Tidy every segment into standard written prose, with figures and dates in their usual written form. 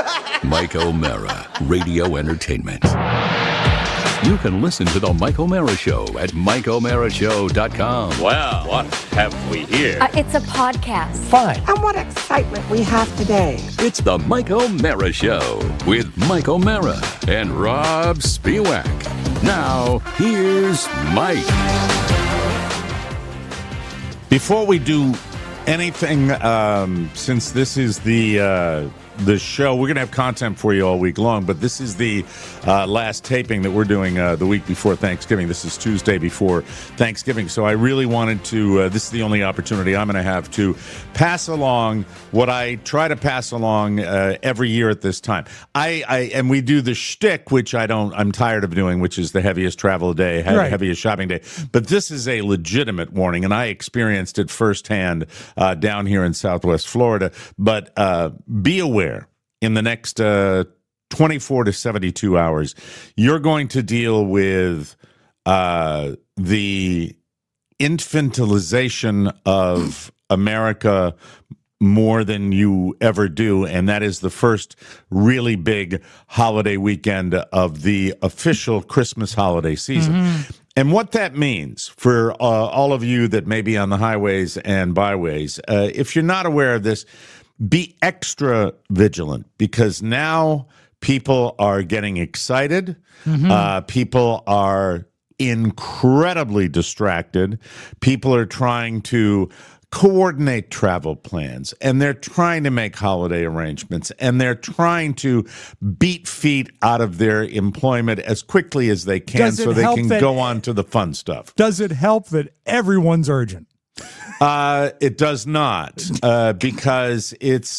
Mike O'Mara, Radio Entertainment. You can listen to The Mike O'Mara Show at MikeO'MaraShow.com. Well, what have we here? It's a podcast. Fine. And what excitement we have today. It's The Mike O'Mara Show with Mike O'Mara and Rob Spiewak. Now, here's Mike. Before we do anything, since this is the show, we're going to have content for you all week long, but this is the last taping that we're doing the week before Thanksgiving. This is Tuesday before Thanksgiving, so I really wanted to, this is the only opportunity I'm going to have to pass along what I try to pass along every year at this time. And we do the shtick, which I'm tired of doing, which is the heaviest travel day, heaviest shopping day. But this is a legitimate warning, and I experienced it firsthand down here in Southwest Florida. But be aware, in the next 24 to 72 hours, you're going to deal with the infantilization of America more than you ever do, and that is the first really big holiday weekend of the official Christmas holiday season. Mm-hmm. And what that means for all of you that may be on the highways and byways, if you're not aware of this, be extra vigilant, because now people are getting excited. Mm-hmm. People are incredibly distracted. People are trying to coordinate travel plans, and they're trying to make holiday arrangements, and they're trying to beat feet out of their employment as quickly as they can so they can go on to the fun stuff. Does it help that everyone's urgent? It does not, because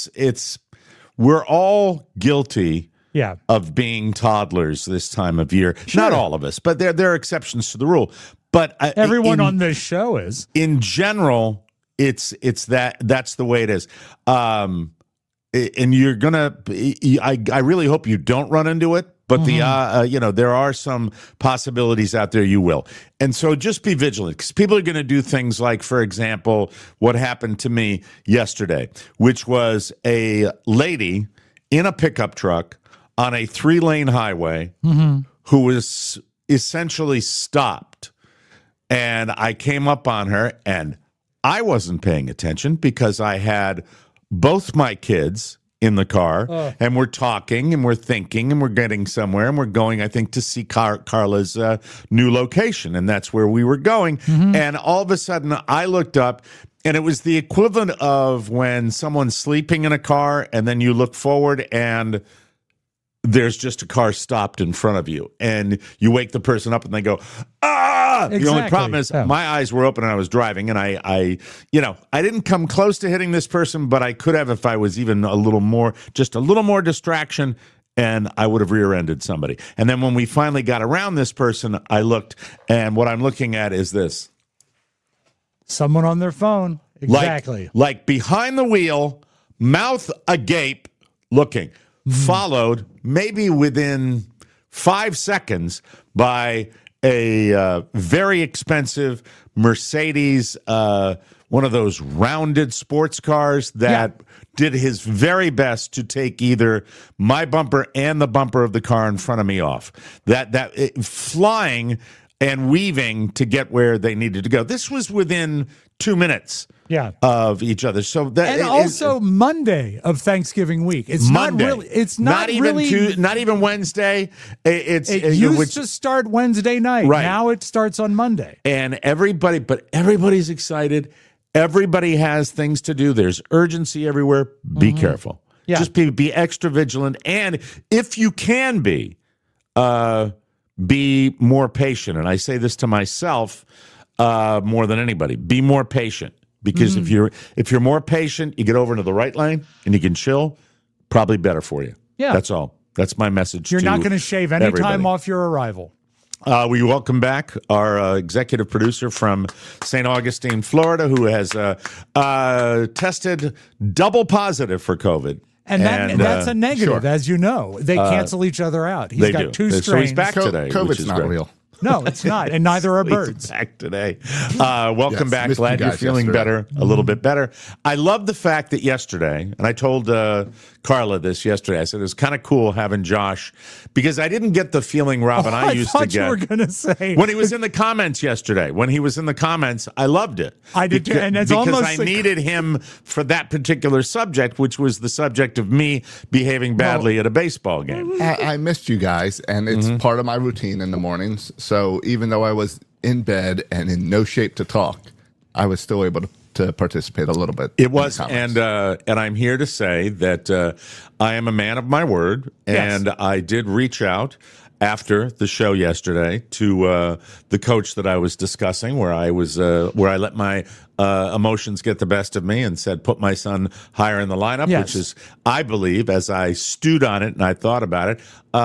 we're all guilty of being toddlers this time of year. Sure. Not all of us, but there are exceptions to the rule. But everyone on this show is. In general, it's that's the way it is. And you're gonna. I really hope you don't run into it. But there are some possibilities out there you will. And so just be vigilant, because people are going to do things like, for example, what happened to me yesterday, which was a lady in a pickup truck on a 3-lane highway who was essentially stopped. And I came up on her, and I wasn't paying attention because I had both my kids in the car, and we're talking, and we're thinking, and we're getting somewhere, and we're going, I think, to see Carla's new location, and that's where we were going. Mm-hmm. And all of a sudden, I looked up, and it was the equivalent of when someone's sleeping in a car, and then you look forward, and there's just a car stopped in front of you, and you wake the person up, and they go, ah! Exactly. The only problem is my eyes were open and I was driving, and I didn't come close to hitting this person, but I could have if I was even a little more distraction, and I would have rear-ended somebody. And then when we finally got around this person, I looked, and what I'm looking at is this. Someone on their phone. Exactly. Like behind the wheel, mouth agape, looking, followed maybe within 5 seconds by a very expensive Mercedes, one of those rounded sports cars that did his very best to take either my bumper and the bumper of the car in front of me off. Flying and weaving to get where they needed to go. This was within 2 minutes of each other. So that and also Monday of Thanksgiving week. It's Monday. Not really. It's not even Wednesday. It used to start Wednesday night. Right. Now it starts on Monday. And everybody's excited. Everybody has things to do. There's urgency everywhere. Be careful. Yeah. Just be extra vigilant. And if you can be more patient. And I say this to myself more than anybody. Be more patient. Because if you're more patient, you get over into the right lane and you can chill, probably better for you. Yeah. That's all. That's my message. You're not going to shave any time off your arrival. We welcome back our executive producer from St. Augustine, Florida, who has tested double positive for COVID. And that's a negative, as you know. They cancel each other out. He's got two strains. So he's back today. COVID's not real. No, it's not, and neither are birds. Back today. Welcome back. Glad you're feeling better, a little bit better. I love the fact that yesterday, and I told Carla this yesterday, I said it was kind of cool having Josh, because I didn't get the feeling Rob and I used to get. You were going to say. When he was in the comments yesterday, I loved it. I did too, and it's because almost I needed him for that particular subject, which was the subject of me behaving badly at a baseball game. I missed you guys, and it's part of my routine in the mornings. So even though I was in bed and in no shape to talk, I was still able to participate a little bit. It was, and I'm here to say that I am a man of my word, and I did reach out after the show yesterday to the coach that I was discussing, where I let my emotions get the best of me and said, put my son higher in the lineup, which is, I believe, as I stewed on it and I thought about it,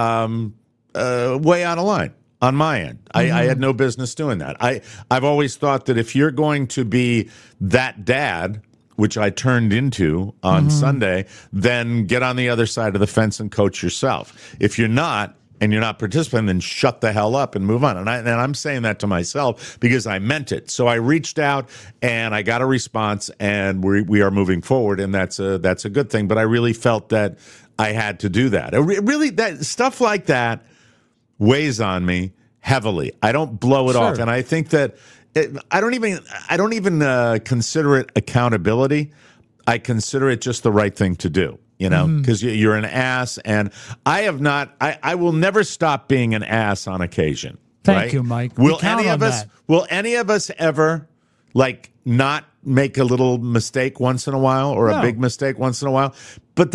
way out of line. On my end, I had no business doing that. I've always thought that if you're going to be that dad, which I turned into on Sunday, then get on the other side of the fence and coach yourself. If you're not, and you're not participating, then shut the hell up and move on. And I'm saying that to myself because I meant it. So I reached out and I got a response, and we are moving forward, and that's a good thing. But I really felt that I had to do that. Really, that stuff like that weighs on me heavily. I don't blow it off, and I think that I don't even consider it accountability. I consider it just the right thing to do. You know, because you're an ass, and I will never stop being an ass on occasion. Thank you, Mike. Will any of us ever not make a little mistake once in a while, or a big mistake once in a while? But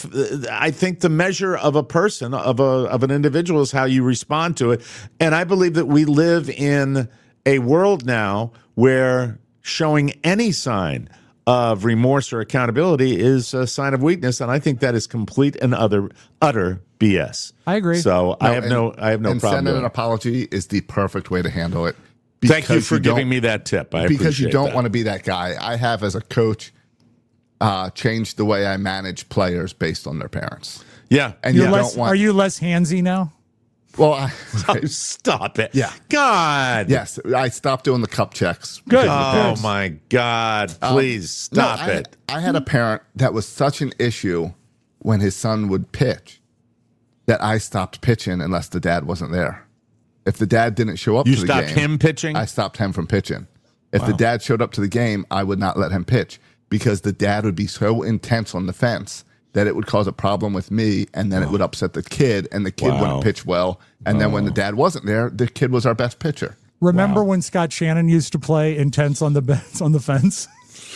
I think the measure of a person, of an individual, is how you respond to it. And I believe that we live in a world now where showing any sign of remorse or accountability is a sign of weakness, and I think that is complete and utter BS. I agree. So I have no problem. Sending an apology is the perfect way to handle it. Thank you for giving me that tip. Because you don't want to be that guy. I have, as a coach, changed the way I manage players based on their parents. Yeah, and are you less handsy now? Well, stop it. Yeah. God. Yes, I stopped doing the cup checks. Good. Oh, my God. Please stop it. I had a parent that was such an issue when his son would pitch that I stopped pitching unless the dad wasn't there. If the dad didn't show up to the game. You stopped him pitching? I stopped him from pitching. If the dad showed up to the game, I would not let him pitch because the dad would be so intense on the fence that it would cause a problem with me, and then it would upset the kid, and the kid wouldn't pitch well. And then when the dad wasn't there, the kid was our best pitcher. Remember when Scott Shannon used to play intense on the fence?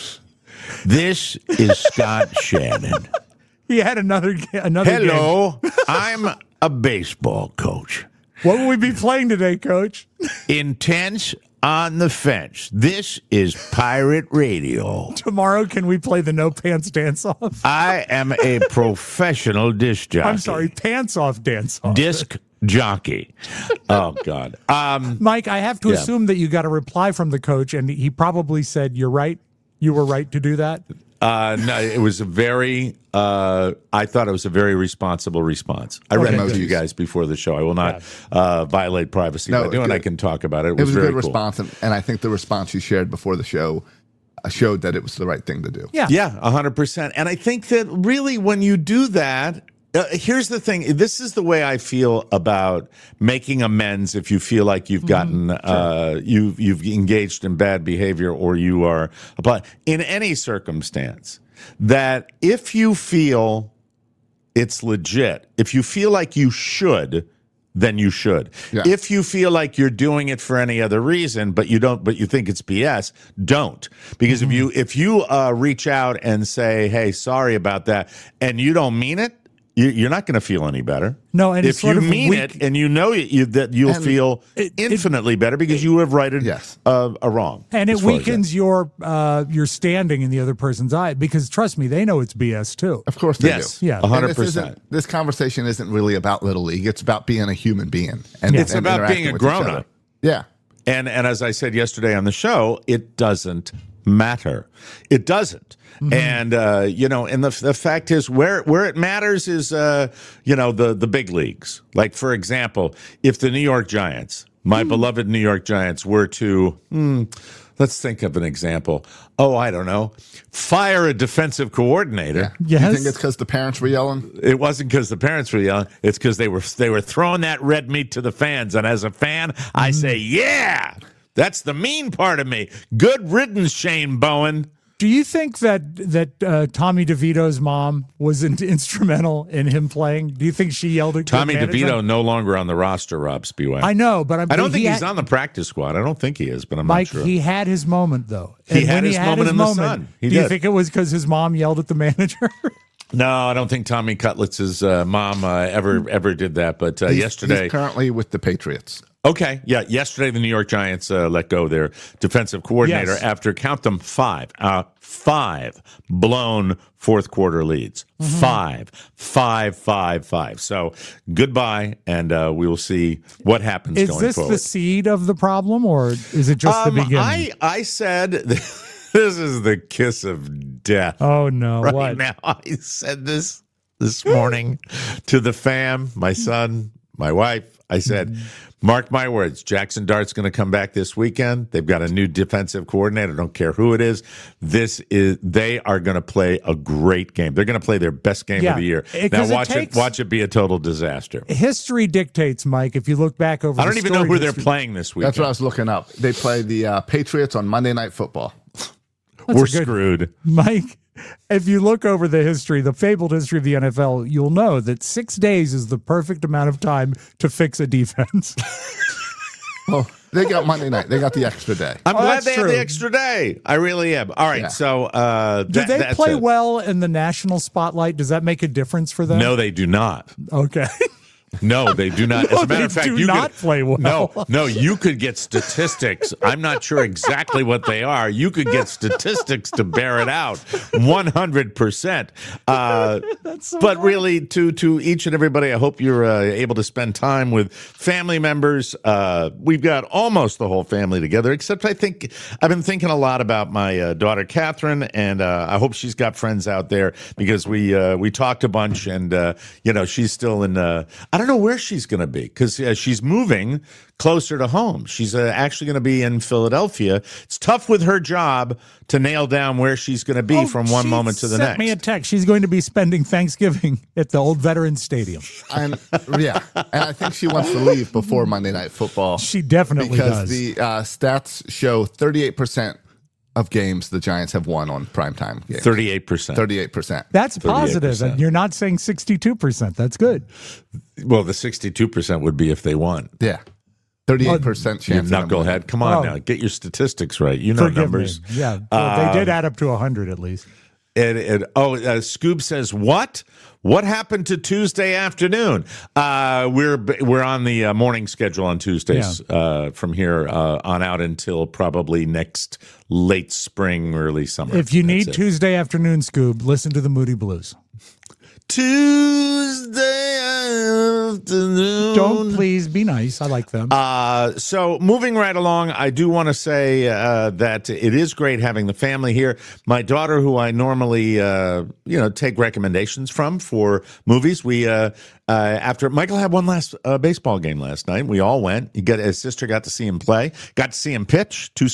This is Scott Shannon. He had another Hello, game. I'm a baseball coach. What will we be playing today, Coach? Intense on the fence. This is Pirate Radio. Tomorrow, can we play the no pants dance off? I am a professional disc jockey. I'm sorry, pants off dance off. Disc jockey. Oh, God. Mike, I have to assume that you got a reply from the coach, and he probably said, "You're right. You were right to do that." No, it was a very, I thought it was a very responsible response. I read it to you guys before the show. I will not violate privacy by doing it. I can talk about it. It was a good cool response, and I think the response you shared before the show showed that it was the right thing to do. Yeah, 100%. And I think that really when you do that, here's the thing. This is the way I feel about making amends if you feel like you've gotten you've engaged in bad behavior, or you are in any circumstance, that if you feel it's legit, if you feel like you should, then you should. Yeah. If you feel like you're doing it for any other reason, but you think it's BS, don't. Because if you reach out and say, "Hey, sorry about that," and you don't mean it, you're not going to feel any better. No, and if you mean it, and you know that you'll feel infinitely better because you have righted a wrong. And it weakens your standing in the other person's eye, because trust me, they know it's BS too. Of course they do. Yeah, 100%. This conversation isn't really about Little League. It's about being a human being. And it's about being a grown-up. Yeah. And as I said yesterday on the show, it doesn't matter. It doesn't. And, and the fact is where it matters is, the big leagues. Like, for example, if the New York Giants my beloved New York Giants were to, let's think of an example. Oh, I don't know. Fire a defensive coordinator. Yeah. You think it's because the parents were yelling? It wasn't because the parents were yelling. It's because they were throwing that red meat to the fans. And as a fan, I say, yeah, that's the mean part of me. Good riddance, Shane Bowen. Do you think that Tommy DeVito's mom was instrumental in him playing? Do you think she yelled at Tommy DeVito? No longer on the roster, Rob Speway. I know, but I don't think he's on the practice squad. I don't think he is, but I'm Mike, not sure. he had his moment, though. He had his moment in the sun. Do you think it was because his mom yelled at the manager? No, I don't think Tommy Cutlett's mom ever did that. But yesterday, he's currently with the Patriots. Okay, yeah. Yesterday, the New York Giants let go their defensive coordinator after, count them, five blown fourth quarter leads. Five. So goodbye, and we will see what happens going forward. Is this the seed of the problem, or is it just the beginning? I said this is the kiss of death. Oh no! Right what? Now, I said this morning to the fam, my son, my wife. I said, mark my words, Jackson Dart's going to come back this weekend. They've got a new defensive coordinator. I don't care who it is. They are going to play a great game. They're going to play their best game of the year. Now watch it be a total disaster. History dictates, Mike. If you look back over, I don't even know who they're playing this weekend. That's what I was looking up. They play the Patriots on Monday Night Football. We're screwed, Mike. If you look over the fabled history of the NFL, you'll know that 6 days is the perfect amount of time to fix a defense. Well, they got Monday night. They got the extra day. I'm glad they have the extra day. I really am. All right, so do they play well in the national spotlight? Does that make a difference for them? No, they do not. Okay. No, they do not. As a matter of fact, you could play well. No, you could get statistics. I'm not sure exactly what they are. You could get statistics to bear it out, 100%. But really, to each and everybody, I hope you're able to spend time with family members. We've got almost the whole family together, except I think I've been thinking a lot about my daughter Catherine, and I hope she's got friends out there because we talked a bunch, and she's still in. I don't know where she's going to be because she's moving closer to home. She's actually going to be in Philadelphia. It's tough with her job to nail down where she's going to be from one moment to the next. Sent me a text. She's going to be spending Thanksgiving at the old Veterans Stadium. And I think she wants to leave before Monday Night Football. She definitely does. Because the stats show 38% of games the Giants have won on primetime games. 38%. That's positive. 38%. And you're not saying 62%. That's good. Well, the 62% would be if they won. Yeah. 38% chance. You knucklehead. Come on now. Get your statistics right. You know numbers. Me. Yeah. Well, they did add up to 100 at least. Scoob says, what? What happened to Tuesday afternoon? We're on the morning schedule on Tuesdays from here on out until probably next late spring, early summer. If you need Tuesday afternoon, Scoob, listen to the Moody Blues. Tuesday afternoon. Don't please be nice. I like them. So moving right along, I do want to say that it is great having the family here. My daughter, who I normally take recommendations from for movies, we after Michael had one last baseball game last night, we all went. His sister got to see him play, got to see him pitch, two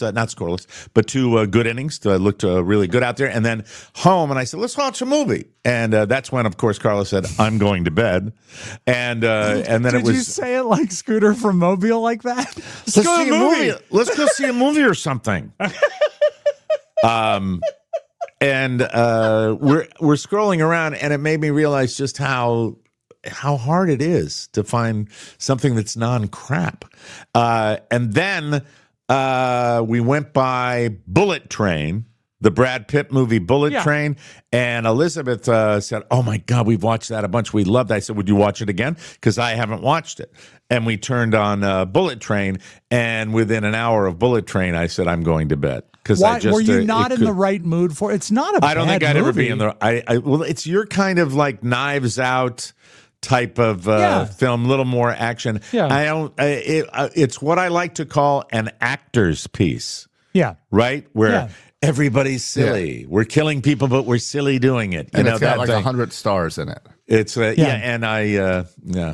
good innings. Looked really good out there, and then home. And I said, "Let's watch a movie." And that's when, of course, Carla said, "I'm going to bed." And then did you say it like Scooter from Mobile like that? Let's see a movie. Let's go see a movie or something. And we're scrolling around, and it made me realize just how hard it is to find something that's non-crap. And then we went by Bullet Train, the Brad Pitt movie Bullet Train, and Elizabeth said, "Oh my God, we've watched that a bunch. We loved it." I said, "Would you watch it again?" Because I haven't watched it. And we turned on Bullet Train, and within an hour of Bullet Train, I said, "I'm going to bed." Why, were you not in the right mood for it? It's not a bad movie. I don't think I'd ever be in the. Well, it's your kind of like Knives Out type of film, a little more action. Yeah. It's what I like to call an actor's piece. Yeah. Right? Where everybody's silly. Yeah. We're killing people, but we're silly doing it. And it's got like 100 stars in it. It's and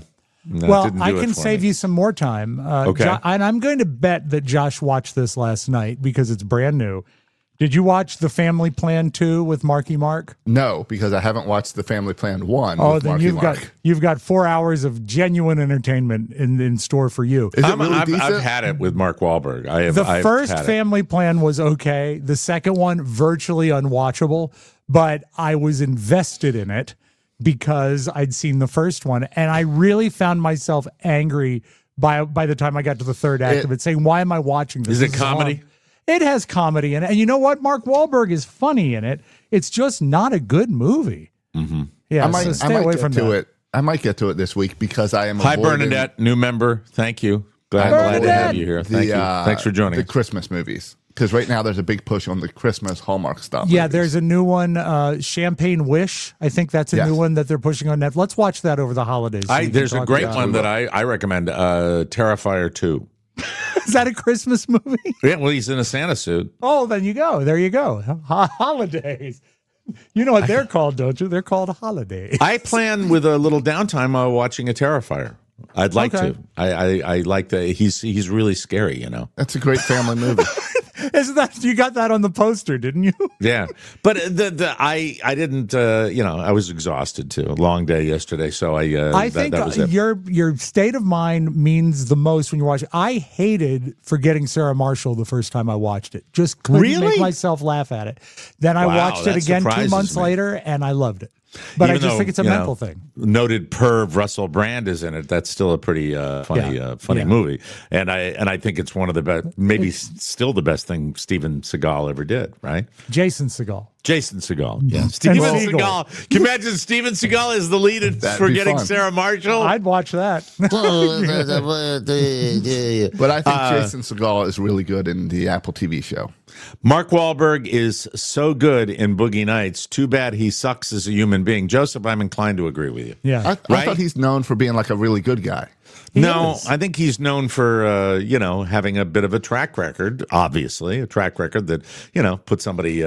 No, Well, didn't do I it can for save me. you some more time. Okay. And I'm going to bet that Josh watched this last night because it's brand new. Did you watch The Family Plan 2 with Marky Mark? No, because I haven't watched The Family Plan 1. Oh, with then Marky Mark. you've got 4 hours of genuine entertainment in store for you. Is it really I've decent? had it with Mark Wahlberg. The first had it. Family Plan was okay. The second one, virtually unwatchable, but I was invested in it because I'd seen the first one, and I really found myself angry by the time I got to the third act of it, saying, why am I watching this? Is it This comedy? horrible. It has comedy in it. And you know what? Mark Wahlberg is funny in it. It's just not a good movie. Mm-hmm. Yeah, so stay away from that. I might get to it this week because I am Hi, avoiding Bernadette, new member. Thank you. Glad to have you here. Thank you. Thanks for joining the us. Christmas movies. Because right now there's a big push on the Christmas Hallmark stuff. Yeah, movies. there's a new one, Champagne Wish. I think that's a new one that they're pushing on Netflix. Let's watch that over the holidays. so we can There's a talk great about one it. that I recommend, Terrifier 2. Is that a Christmas movie? Yeah, well, he's in a Santa suit. Oh, then you go. There you go. Holidays. You know what they're called, don't you? They're called holidays. I plan with a little downtime watching a Terrifier. I'd like Okay. to. I like that. He's really scary, you know. That's a great family movie. Isn't that you got that on the poster, didn't you? Yeah, but I didn't. I was exhausted too. A long day yesterday, so I think that was it. your state of mind means the most when you watch it. I hated Forgetting Sarah Marshall the first time I watched it. Just couldn't make Really? myself laugh at it. Then I Wow, watched it that again 2 surprises months me. later, and I loved it. But I Even just though, think it's a you mental know, thing. Noted perv Russell Brand is in it. That's still a pretty funny Yeah. movie, and I think it's one of the best, maybe still the best thing Steven Seagal ever did. Right, Jason Segal. Jason Segal. Yeah, Steven Seagal. Seagal. Can you imagine Steven Seagal as the lead in That'd be Forgetting fun. Sarah Marshall? I'd watch that. But I think Jason Segal is really good in the Apple TV show. Mark Wahlberg is so good in Boogie Nights. Too bad he sucks as a human being. Joseph, I'm inclined to agree with you. Yeah. I Right? thought he's known for being like a really good guy. No, is. I think he's known for having a bit of a track record. Obviously, a track record that put somebody's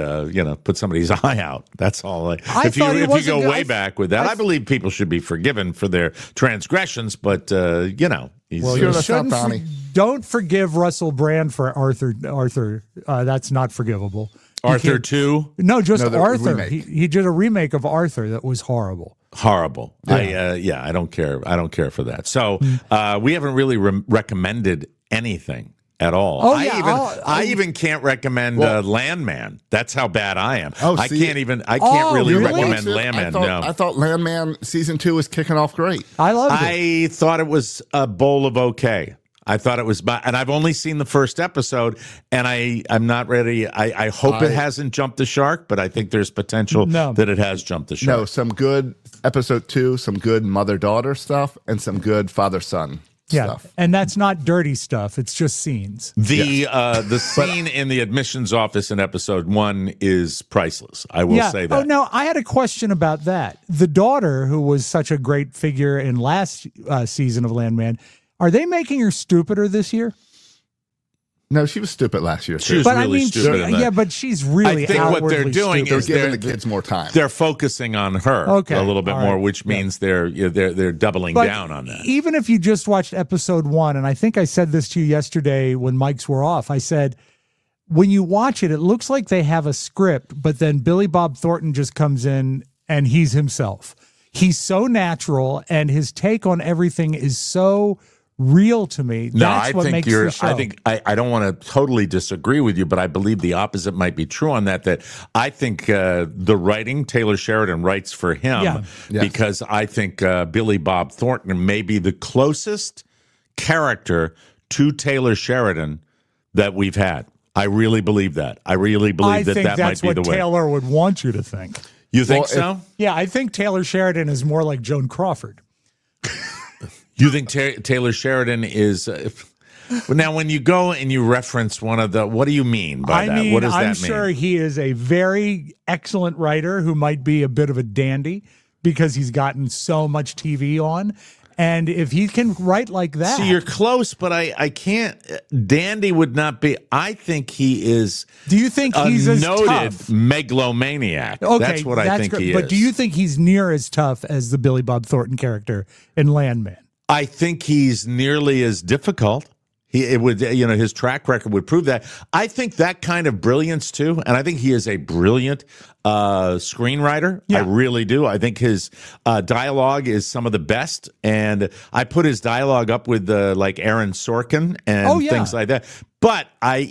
eye out. That's all. I If you thought he wasn't go good. way back with that, I believe people should be forgiven for their transgressions. But he's Well, Sure, you that's not shouldn't Donnie. don't forgive Russell Brand for Arthur. That's not forgivable. You Arthur can't- 2. No, just No, the Arthur. remake. He did a remake of Arthur that was horrible. Horrible. I don't care. I don't care for that. So we haven't really recommended anything at all. Oh, I even can't recommend Landman. That's how bad I am. Oh, I see- can't really really? recommend Watch it. Landman. I thought Landman season 2 was kicking off great. I loved it. I thought it was a bowl of okay. I thought it was, and I've only seen the first episode, and I'm not ready. I hope it hasn't jumped the shark, but I think there's potential that it has jumped the shark. No, some good episode 2, some good mother-daughter stuff, and some good father-son stuff. And that's not dirty stuff. It's just scenes. The scene in the admissions office in episode 1 is priceless. I will say that. Oh, no, I had a question about that. The daughter, who was such a great figure in last season of Landman, are they making her stupider this year? No, she was stupid last year, She too. was But really I mean, stupid in that. yeah, but she's really I think what they're outwardly doing stupid. is They're giving the kids more time. They're focusing on her Okay, a little bit all more, right. which means they're doubling But down on that. Even if you just watched episode 1, and I think I said this to you yesterday when mics were off, I said, when you watch it, it looks like they have a script, but then Billy Bob Thornton just comes in and he's himself. He's so natural, and his take on everything is so real to me. No, That's I what think makes you're. the show. I think I don't want to totally disagree with you, but I believe the opposite might be true on that. That I think the writing, Taylor Sheridan writes for him Yeah. Yes. because I think Billy Bob Thornton may be the closest character to Taylor Sheridan that we've had. I really believe that. I really believe I that think that that's might be what the way. Taylor would want you to think. You think Well, so? Yeah, I think Taylor Sheridan is more like Joan Crawford. You think Taylor Sheridan is? Now, when you go and you reference one of the, what do you mean by that? What does that I'm mean? sure he is a very excellent writer who might be a bit of a dandy because he's gotten so much TV on. And if he can write like that. See, you're close, but I can't. Dandy would not be. I think he is. Do you think a he's as noted tough? megalomaniac? Okay, that's what I think great. he is. But do you think he's near as tough as the Billy Bob Thornton character in Landman? I think he's nearly as difficult. His track record would prove that. I think that kind of brilliance too, and I think he is a brilliant screenwriter. Yeah. I really do. I think his dialogue is some of the best, and I put his dialogue up with like Aaron Sorkin and things like that. But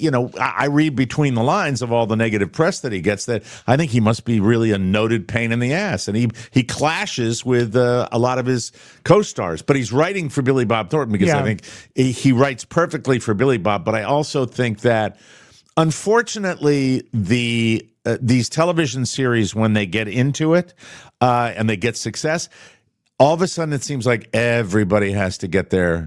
I read between the lines of all the negative press that he gets that I think he must be really a noted pain in the ass, and he clashes with a lot of his co-stars. But he's writing for Billy Bob Thornton because I think he writes perfectly for Billy Bob. But I also think that unfortunately these television series, when they get into it and they get success, all of a sudden it seems like everybody has to get their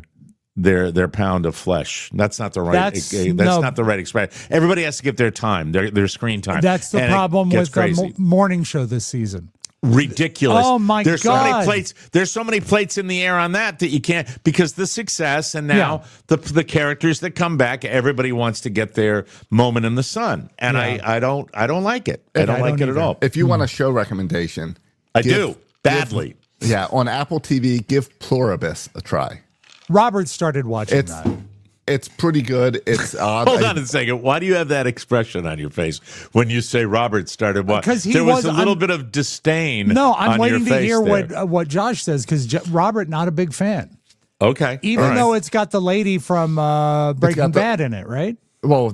pound of flesh. That's not the right. Not the right expression. Everybody has to give their time, their screen time. That's the problem with the morning show this season. Ridiculous. Oh my God! So many plates. There's so many plates in the air on that you can't, because the success and now the characters that come back, everybody wants to get their moment in the sun, and I don't like it. I don't like it at all. If you want a show recommendation, I do badly. On Apple TV, give Pluribus a try. Robert started watching that. It's pretty good. It's odd. Hold on a second. Why do you have that expression on your face when you say Robert started watching? Because there was a little bit of disdain. No, I'm on waiting your to hear there. what Josh says, because Robert, not a big fan. Okay. Even though it's got the lady from Breaking Bad in it, right? Well,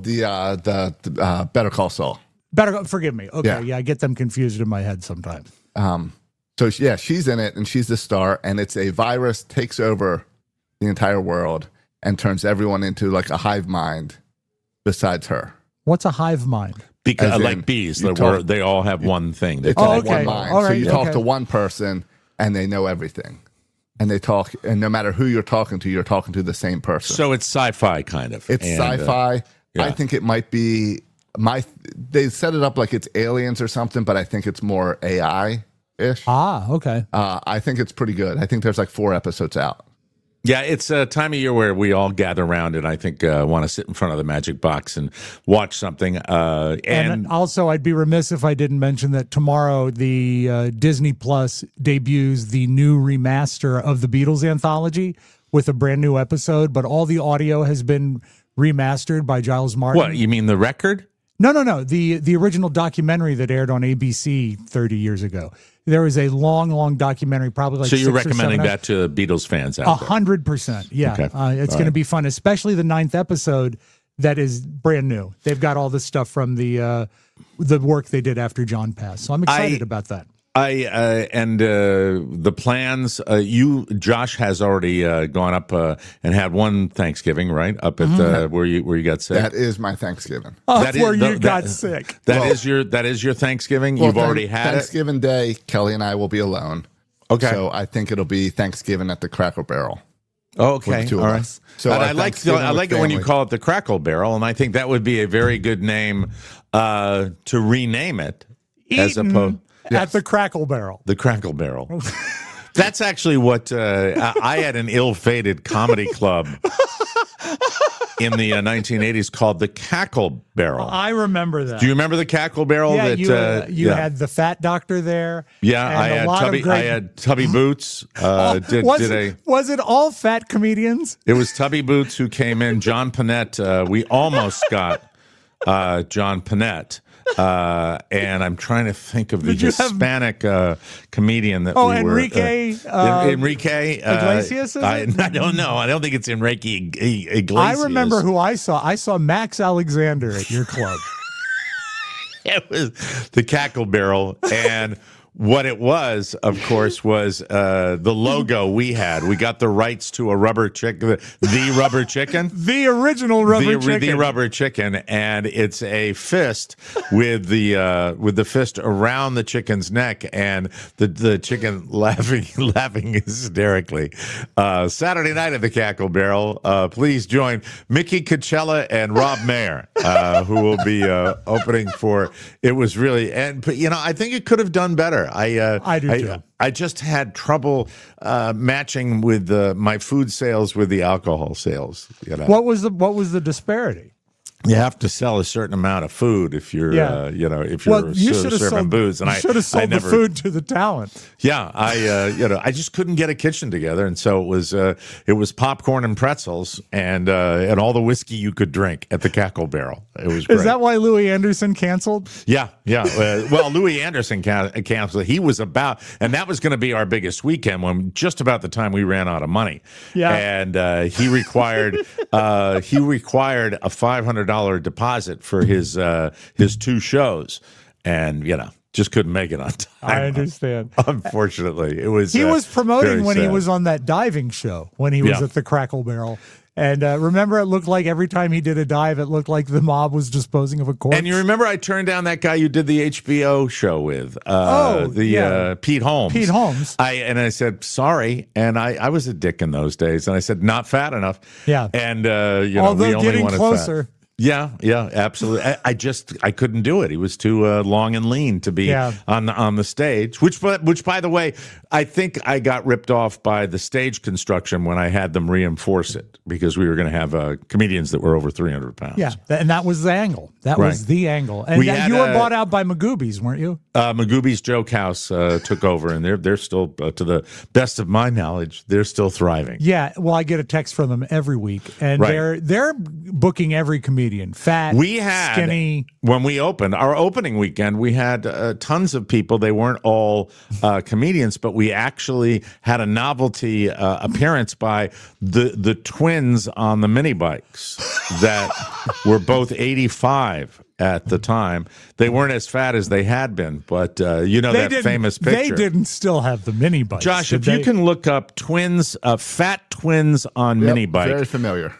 the Better Call Saul. Forgive me. Okay, yeah, I get them confused in my head sometimes. So she's in it, and she's the star, and it's a virus takes over the entire world and turns everyone into like a hive mind besides her. What's a hive mind? Because like bees, they all have one thing. They all one mind. Right, so you talk to one person and they know everything. And they talk, and no matter who you're talking to the same person. So it's sci-fi kind of. It's sci-fi. I think it might be they set it up like it's aliens or something, but I think it's more AI-ish. Okay. I think it's pretty good. I think there's like 4 episodes out. Yeah, it's a time of year where we all gather around and I think want to sit in front of the magic box and watch something. And also, I'd be remiss if I didn't mention that tomorrow the Disney Plus debuts the new remaster of the Beatles anthology with a brand new episode, but all the audio has been remastered by Giles Martin. What, you mean the record? No. The original documentary that aired on ABC 30 years ago. There was a long documentary, probably like 6 or 7 hours. So you're recommending that to Beatles fans out there? 100%, yeah. Okay. It's going to be fun, especially the 9th episode that is brand new. They've got all the stuff from the work they did after John passed. So I'm excited about that. The plans. Josh has already gone up and had one Thanksgiving, right? Up at where you got sick. That is my Thanksgiving. That's where you got sick. That is your Thanksgiving. You've already had Thanksgiving Day. Kelly and I will be alone. Okay. So I think it'll be Thanksgiving at the Cracker Barrel. Oh, okay. All right. So I like it when you call it the Crackle Barrel, and I think that would be a very good name to rename it as opposed. At the Crackle Barrel. The Crackle Barrel. That's actually what I had an ill-fated comedy club in the 1980s called the Cackle Barrel. I remember that. Do you remember the Cackle Barrel? Yeah, you had the fat doctor there. Yeah, I had Tubby Boots. Was it all fat comedians? It was Tubby Boots who came in. John Panette. We almost got John Panette. And I'm trying to think of the Hispanic comedian that Enrique. Enrique Iglesias. I don't know. I don't think it's Enrique Iglesias. I remember who I saw. I saw Max Alexander at your club. It was the Cackle Barrel, and what it was, of course, was the logo we had. We got the rights to a rubber chicken, the rubber chicken. The original rubber chicken. The rubber chicken, and it's a fist with the fist around the chicken's neck, and the chicken laughing hysterically. Saturday night at the Cackle Barrel, please join Mickey Coachella and Rob Mayer, who will be opening for. It was really, and I think it could have done better. I do too. I just had trouble matching with my food sales with the alcohol sales. What was the disparity? You have to sell a certain amount of food if you're, if you're serving booze. And you should have sold the food to the talent. Yeah, I just couldn't get a kitchen together, and so it was popcorn and pretzels and all the whiskey you could drink at the Cackle Barrel. It was great. Is that why Louis Anderson canceled? Yeah. Well, Louis Anderson canceled. He was and that was going to be our biggest weekend when just about the time we ran out of money. Yeah, and he required a $500 deposit for his 2 shows, and just couldn't make it on time. I understand. Unfortunately, it was. He was promoting when he was on that diving show when he was at the Crackle Barrel. And remember, it looked like every time he did a dive, it looked like the mob was disposing of a corpse. And you remember I turned down that guy you did the HBO show with, Pete Holmes. Pete Holmes. I said, sorry. And I was a dick in those days. And I said, not fat enough. Yeah. And, although we only getting wanted closer. Fat. Yeah, absolutely. I couldn't do it. He was too long and lean to be on the stage. Which, by the way, I think I got ripped off by the stage construction when I had them reinforce it because we were going to have comedians that were over 300 pounds. Yeah, and that was the angle. That was the angle. And you were bought out by Magooby's, weren't you? Magooby's Joke House took over, and they're still, to the best of my knowledge, they're still thriving. Yeah. Well, I get a text from them every week, and they're booking every comedian. Fat, skinny. When we opened, our opening weekend, we had tons of people. They weren't all comedians, but we actually had a novelty appearance by the twins on the mini bikes that were both 85 at the time. They weren't as fat as they had been, but that famous picture. They didn't still have the mini bikes. Josh, if you can look up twins, fat twins on mini bike. Very familiar.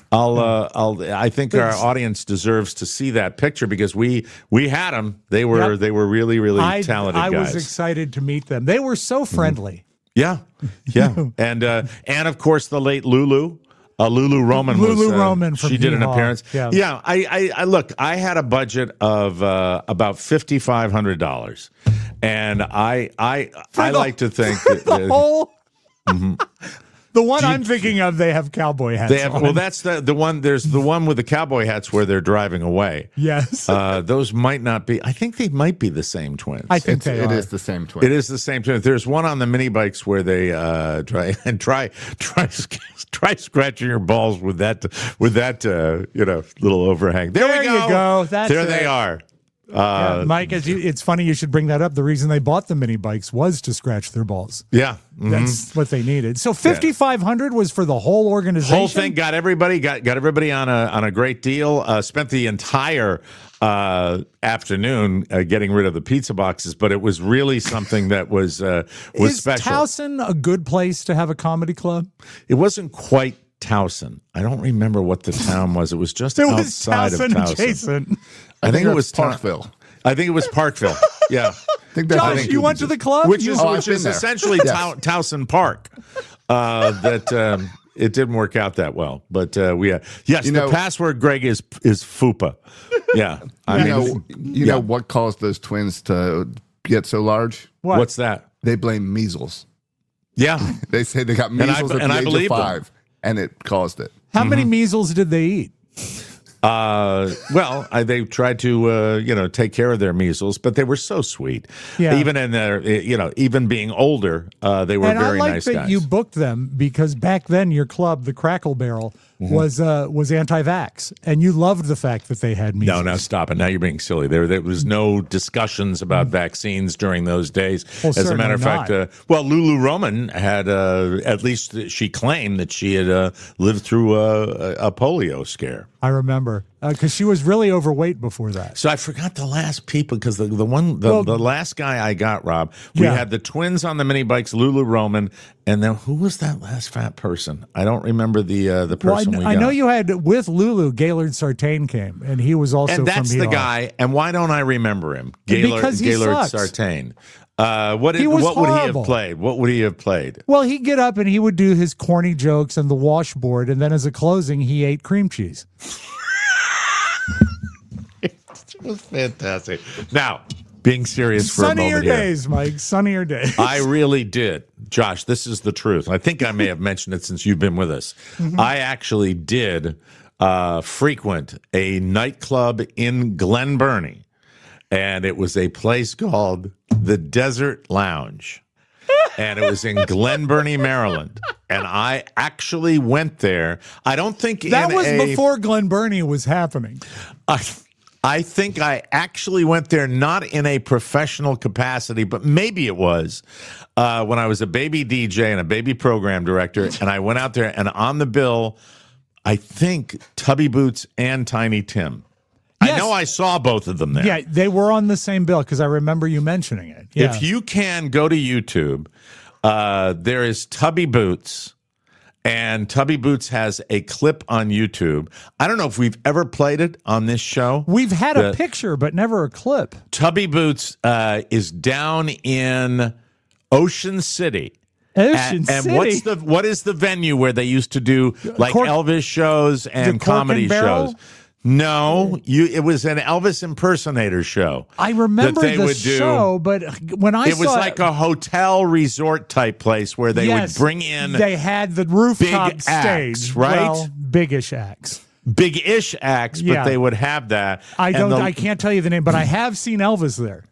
I think our audience deserves to see that picture because we had them. They were really, really talented guys. I was excited to meet them. They were so friendly. Yeah. And of course the late Lulu. Lulu Roman from she did an appearance. Yeah. I look. I had a budget of about $5,500, and I like to think that the whole. The one I'm thinking of, they have cowboy hats. On. Well, that's the one. There's the one with the cowboy hats where they're driving away. Yes, those might not be. I think they might be the same twins. I think it is the same twins. It is the same twins. There's one on the mini bikes where they try scratching your balls with that little overhang. There we go. You go. There they are. Mike, it's funny you should bring that up. The reason they bought the mini bikes was to scratch their balls. Yeah. That's what they needed. So $5,500 was for the whole organization. Whole thing got everybody on a great deal. Spent the entire afternoon getting rid of the pizza boxes, but it was really something that was special. Is Towson a good place to have a comedy club? It wasn't quite Towson. I don't remember what the town was. It was just outside of Towson. Adjacent. I think it was Parkville. I think it was Parkville. Yeah. Josh, you went to the club? Which is essentially Towson Park. It didn't work out that well. But the password, Greg, is FUPA. Yeah. You know what caused those twins to get so large? What's that? They blame measles. Yeah. They say they got measles at the age of 5, and it caused it. How many measles did they eat? They tried to, take care of their measles, but they were so sweet. Yeah. Even in their, even being older, they were very nice guys. And I like that you booked them because back then your club, the Crackle Barrel, was anti-vax, and you loved the fact that they had measles. No, stop it. Now you're being silly. There was no discussions about vaccines during those days. Well, as a matter of fact, Lulu Roman had, at least she claimed that she had lived through a polio scare. I remember because she was really overweight before that. So I forgot the last people because the last guy I got, Rob, we had the twins on the mini bikes, Lulu Roman, and then who was that last fat person? I don't remember the person. I know you had with Lulu, Gaylord Sartain came, and he was also. And that's from the guy. And why don't I remember him? Because he Gaylord sucks. Sartain. What would he have played? What would he have played? Well, he'd get up and he would do his corny jokes and the washboard, and then as a closing, he ate cream cheese. It was fantastic. Now, being serious for a moment Sunnier days, Mike. Sunnier days. I really did. Josh, this is the truth. I think I may have mentioned it since you've been with us. I actually did frequent a nightclub in Glen Burnie, and it was a place called the Desert Lounge. And it was in Glen Burnie, Maryland. And I actually went there. I don't think that was before Glen Burnie was happening. I think I actually went there not in a professional capacity, but maybe it was when I was a baby DJ and a baby program director. And I went out there, and on the bill, I think Tubby Boots and Tiny Tim. Yes. I know I saw both of them there. Yeah, they were on the same bill because I remember you mentioning it. Yeah. If you can go to YouTube, there is Tubby Boots, and Tubby Boots has a clip on YouTube. I don't know if we've ever played it on this show. We've had a picture, but never a clip. Tubby Boots is down in Ocean City. Ocean City. And what is the venue where they used to do like Elvis shows and comedy shows? No, it was an Elvis impersonator show. I remember the show, but when I saw it was like a hotel resort type place where they would bring in. They had the rooftop stage, acts, right? Well, big-ish acts. Big-ish acts, but they would have that. I can't tell you the name, but I have seen Elvis there.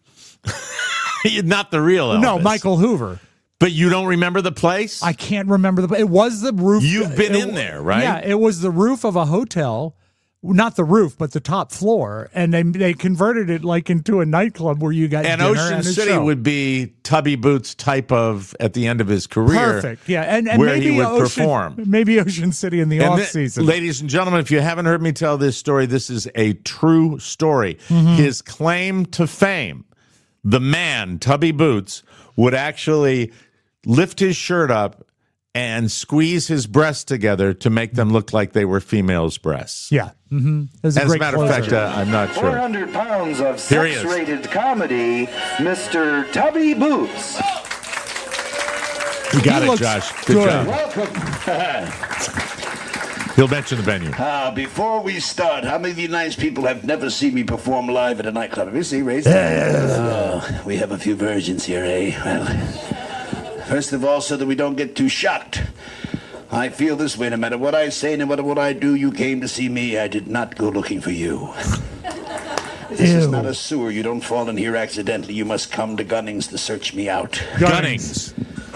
Not the real Elvis. No, Michael Hoover. But you don't remember the place? I can't remember it was the roof. You've been in there, right? Yeah, it was the roof of a hotel. Not the roof, but the top floor, and they converted it like into a nightclub where you got and dinner Ocean and a City show. Would be Tubby Boots type of at the end of his career. Perfect, yeah, and where maybe he would perform. Maybe Ocean City in the off season. Ladies and gentlemen, if you haven't heard me tell this story, this is a true story. Mm-hmm. His claim to fame, the man Tubby Boots would actually lift his shirt up and squeeze his breasts together to make them look like they were females' breasts. Yeah. Mm-hmm. As a matter of fact, I'm not sure. 400 pounds of sex-rated comedy, Mr. Tubby Boots. You got it, Josh. Good job. Welcome. He'll mention the venue. Before we start, how many of you nice people have never seen me perform live at a nightclub? Have you seen? Raise we have a few virgins here, eh? Well, first of all, so that we don't get too shocked, I feel this way. No matter what I say, no matter what I do, you came to see me. I did not go looking for you. This is not a sewer. You don't fall in here accidentally. You must come to Gunnings to search me out. Gunnings.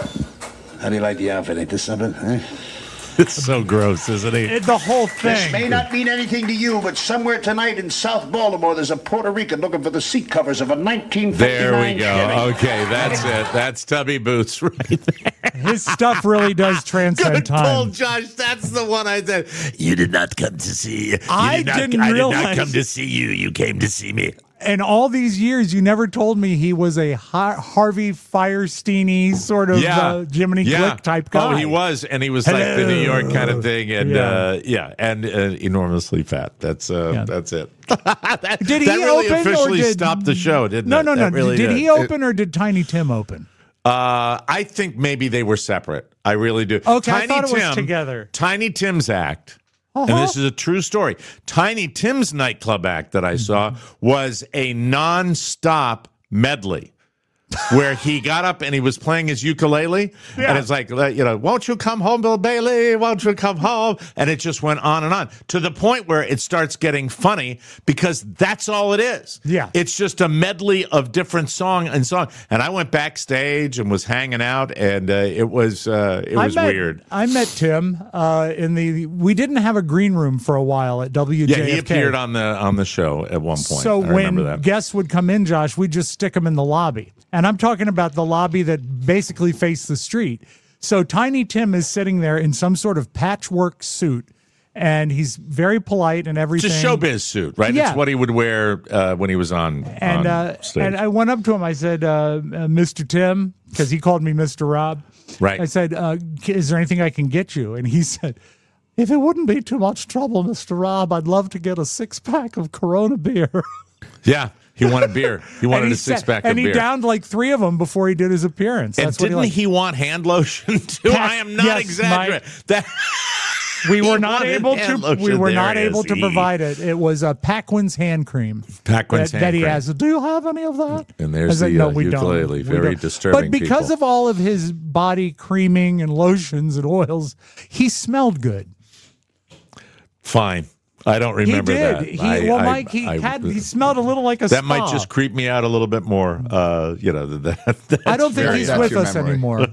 How do you like the outfit? Ain't this something? Eh? It's so gross, isn't he? The whole thing. This may not mean anything to you, but somewhere tonight in South Baltimore, there's a Puerto Rican looking for the seat covers of a 1959 There we go. Chevy. Okay, that's it. That's Tubby Boots right there. His stuff really does transcend Good time. pull, Josh. That's the one I said. You did not come to see. I didn't realize. I did not come to see you. You came to see me. And all these years, you never told me he was a Harvey Firestein-y sort of Jiminy Glick type guy. Oh, he was, and he was like the New York kind of thing, and and enormously fat. That's it. Did he really open officially or did, stopped the show, didn't it? No. Really did he open or did Tiny Tim open? I think maybe they were separate. I really do. Okay, I thought it was together. Tiny Tim's act. And this is a true story. Tiny Tim's nightclub act that I saw was a non-stop medley where he got up and he was playing his ukulele. Yeah. And it's like, won't you come home, Bill Bailey? Won't you come home? And it just went on and on to the point where it starts getting funny because that's all it is. Yeah. It's just a medley of different song. And I went backstage and was hanging out, and it was weird. I met Tim we didn't have a green room for a while at WJFK. Yeah, he appeared on the show at one point. So when guests would come in, Josh, we'd just stick them in the lobby. And I'm talking about the lobby that basically faced the street. So Tiny Tim is sitting there in some sort of patchwork suit, and he's very polite and everything. It's a showbiz suit, right? Yeah. It's what he would wear when he was on stage. And I went up to him. I said, Mr. Tim, because he called me Mr. Rob. Right. I said, is there anything I can get you? And he said, if it wouldn't be too much trouble, Mr. Rob, I'd love to get a 6-pack of Corona beer. Yeah. He wanted beer. He wanted a 6-pack of beer. And he downed like 3 of them before he did his appearance. And didn't he want hand lotion too? I am not exaggerating. We were not able to provide it. It was Paquin's hand cream. Paquin's hand cream. That he has. Do you have any of that? And there's the ukulele. Very disturbing. But because of all of his body creaming and lotions and oils, he smelled good. Fine. I don't remember he did. that. Mike, he smelled a little like a That spa. might just creep me out a little bit more. I don't think he's with us anymore.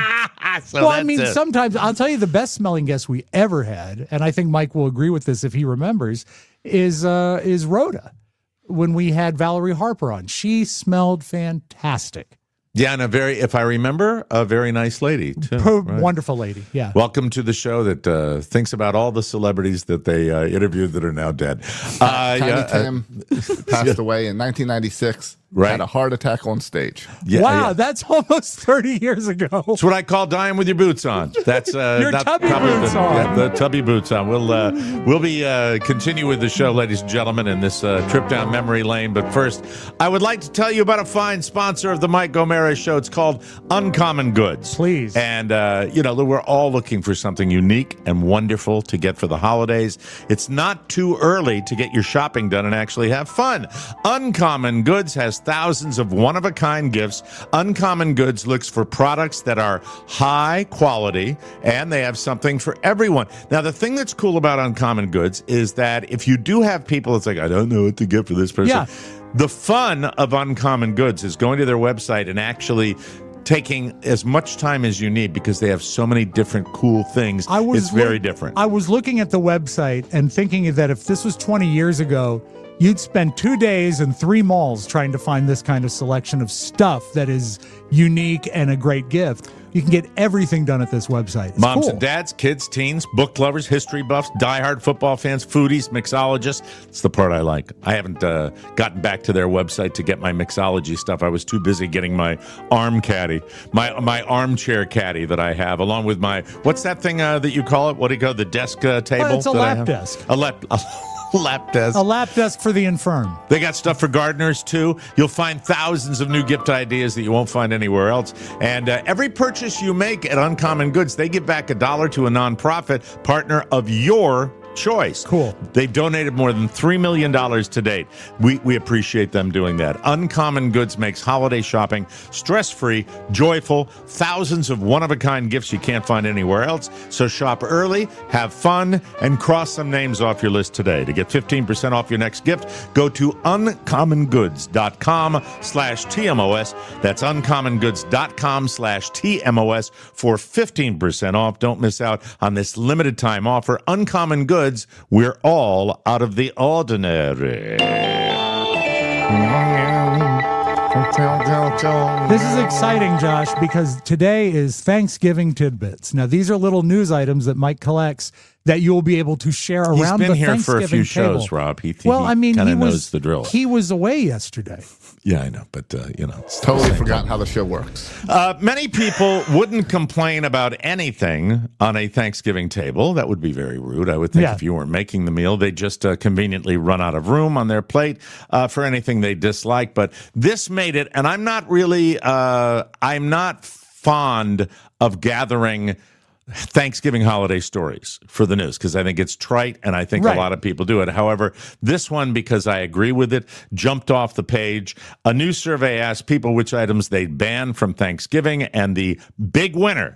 So I mean, sometimes I'll tell you the best smelling guest we ever had, and I think Mike will agree with this if he remembers, is Rhoda. When we had Valerie Harper on, she smelled fantastic. Yeah, and if I remember, a very nice lady too. Right? Wonderful lady. Yeah. Welcome to the show that thinks about all the celebrities that they interviewed that are now dead. Tiny Tim passed away in 1996. Right. Had a heart attack on stage. Yeah, wow, that's almost 30 years ago. That's what I call dying with your boots on. That's your that's tubby probably boots on. Yeah, the tubby boots on. We'll be continue with the show, ladies and gentlemen, in this trip down memory lane. But first, I would like to tell you about a fine sponsor of the Mike O'Mara Show. It's called Uncommon Goods. Please. And we're all looking for something unique and wonderful to get for the holidays. It's not too early to get your shopping done and actually have fun. Uncommon Goods has thousands of one-of-a-kind gifts. Uncommon Goods looks for products that are high quality, and they have something for everyone. Now, the thing that's cool about Uncommon Goods is that if you do have people that's like, I don't know what to get for this person. Yeah. The fun of Uncommon Goods is going to their website and actually taking as much time as you need because they have so many different cool things. It's very different. I was looking at the website and thinking that if this was 20 years ago, you'd spend 2 days and 3 malls trying to find this kind of selection of stuff that is unique and a great gift. You can get everything done at this website. It's Moms cool. and dads, kids, teens, book lovers, history buffs, diehard football fans, foodies, mixologists. It's the part I like. I haven't gotten back to their website to get my mixology stuff. I was too busy getting my arm caddy, my armchair caddy that I have, along with my, what's that thing that you call it? What do you call it? The desk table? It's a lap desk. A lap desk. A lap desk for the infirm. They got stuff for gardeners, too. You'll find thousands of new gift ideas that you won't find anywhere else. And every purchase you make at Uncommon Goods, they give back $1 to a nonprofit partner of your choice. Cool. They've donated more than $3 million to date. We appreciate them doing that. Uncommon Goods makes holiday shopping stress-free, joyful, thousands of one-of-a-kind gifts you can't find anywhere else. So shop early, have fun, and cross some names off your list today. To get 15% off your next gift, go to uncommongoods.com/TMOS. That's uncommongoods.com/TMOS for 15% off. Don't miss out on this limited time offer. Uncommon Goods. We're all out of the ordinary. This is exciting, Josh, because today is Thanksgiving tidbits. Now, these are little news items that Mike collects that you'll be able to share around the Thanksgiving table. He's been here for a few shows, Rob. He kind of knows the drill. He was away yesterday. Yeah, I know, but Totally forgot how the show works. Many people wouldn't complain about anything on a Thanksgiving table. That would be very rude. I would think if you weren't making the meal, they'd just conveniently run out of room on their plate for anything they dislike. But this made it, and I'm not really, I'm not fond of gathering Thanksgiving holiday stories for the news because I think it's trite and I think a lot of people do it. However, this one, because I agree with it, jumped off the page. A new survey asked people which items they'd ban from Thanksgiving, and the big winner,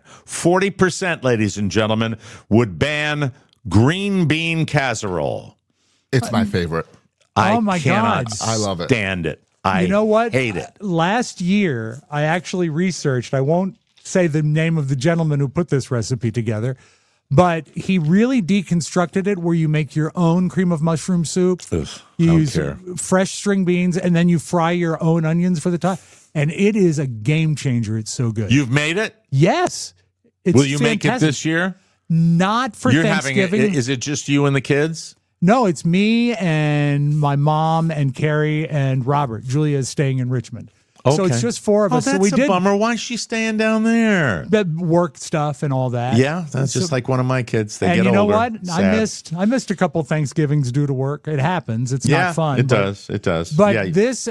40%, ladies and gentlemen, would ban green bean casserole. It's my favorite. Oh my God. I love it. Stand it. You know what? Hate it. Last year, I actually researched, I won't say the name of the gentleman who put this recipe together, but he really deconstructed it where you make your own cream of mushroom soup. Ugh, you use fresh string beans, and then you fry your own onions for the top. And it is a game changer. It's so good. You've made it? Yes. It's Will you fantastic. make it this year? Not for Thanksgiving. Is it just you and the kids? No, it's me and my mom and Carrie and Robert. Julia is staying in Richmond. Okay. So it's just 4 of us. That's so we a bummer. Why is she staying down there? Work stuff and all that. Yeah, that's just like one of my kids. They get older. And you know what? Sad. I missed a couple Thanksgivings due to work. It happens. It's not fun. It does. It does. But this,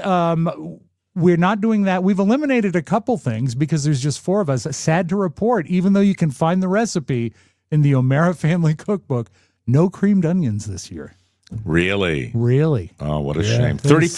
we're not doing that. We've eliminated a couple things because there's just 4 of us. Sad to report, even though you can find the recipe in the O'Mara Family Cookbook, no creamed onions this year. Really? Oh, what a shame.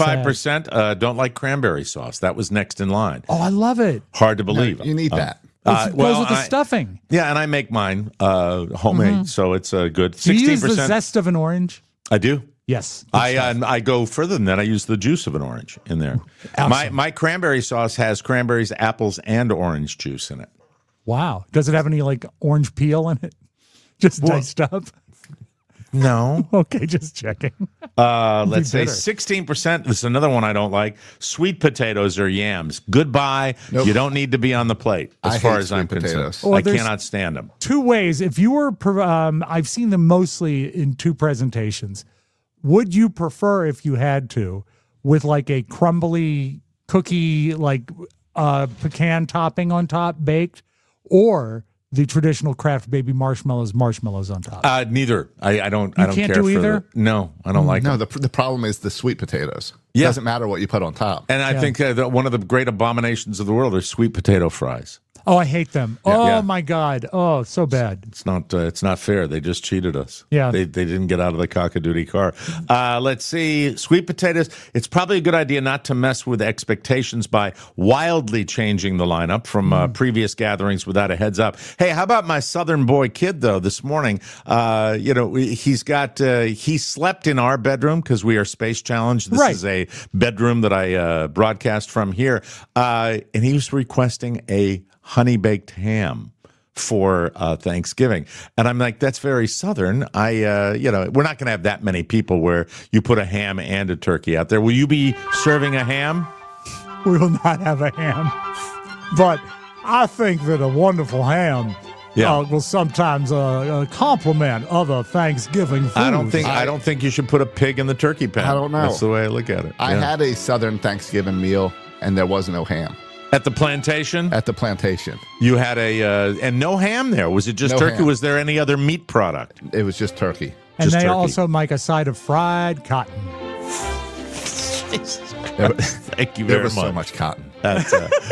35% don't like cranberry sauce. That was next in line. Oh, I love it. Hard to believe. No, you need that. It goes with the stuffing. Yeah, and I make mine homemade, so it's good. 16%. Do you use the zest of an orange? I do. Yes. I go further than that. I use the juice of an orange in there. Awesome. My cranberry sauce has cranberries, apples, and orange juice in it. Wow. Does it have any like orange peel in it? Just diced up? No. Okay, just checking. Let's say 16%. This is another one I don't like. Sweet potatoes or yams. Goodbye. Nope. You don't need to be on the plate as far as I'm concerned. Well, I cannot stand them. Two ways. If you were, I've seen them mostly in two presentations. Would you prefer, if you had to, with like a crumbly cookie, like pecan topping on top, baked, or the traditional Kraft Baby marshmallows on top? Neither. I don't. I don't can't care do for either? No, I don't like No, them. the problem is the sweet potatoes. It Yeah. doesn't matter what you put on top. And I think one of the great abominations of the world are sweet potato fries. Oh, I hate them. Yeah. Oh Yeah. my God. Oh, so bad. It's not fair. They just cheated us. Yeah. They didn't get out of the cockadoodie car. Let's see. Sweet potatoes. It's probably a good idea not to mess with expectations by wildly changing the lineup from previous gatherings without a heads up. Hey, how about my Southern boy kid, though, this morning? He slept in our bedroom because we are space challenged. This is a bedroom that I broadcast from here. And he was requesting a honey baked ham for Thanksgiving. And I'm like, that's very Southern. We're not going to have that many people where you put a ham and a turkey out there. Will you be serving a ham? We will not have a ham. But I think that a wonderful ham will sometimes complement other Thanksgiving foods. I don't think you should put a pig in the turkey pan. I don't know. That's the way I look at it. I had a Southern Thanksgiving meal, and there was no ham. At the plantation? At the plantation. You had and no ham there. Was it just No turkey? ham. Was there any other meat product? It was just turkey. And Just they turkey. also make a side of fried cotton. Thank you There very was much. so much cotton. That's,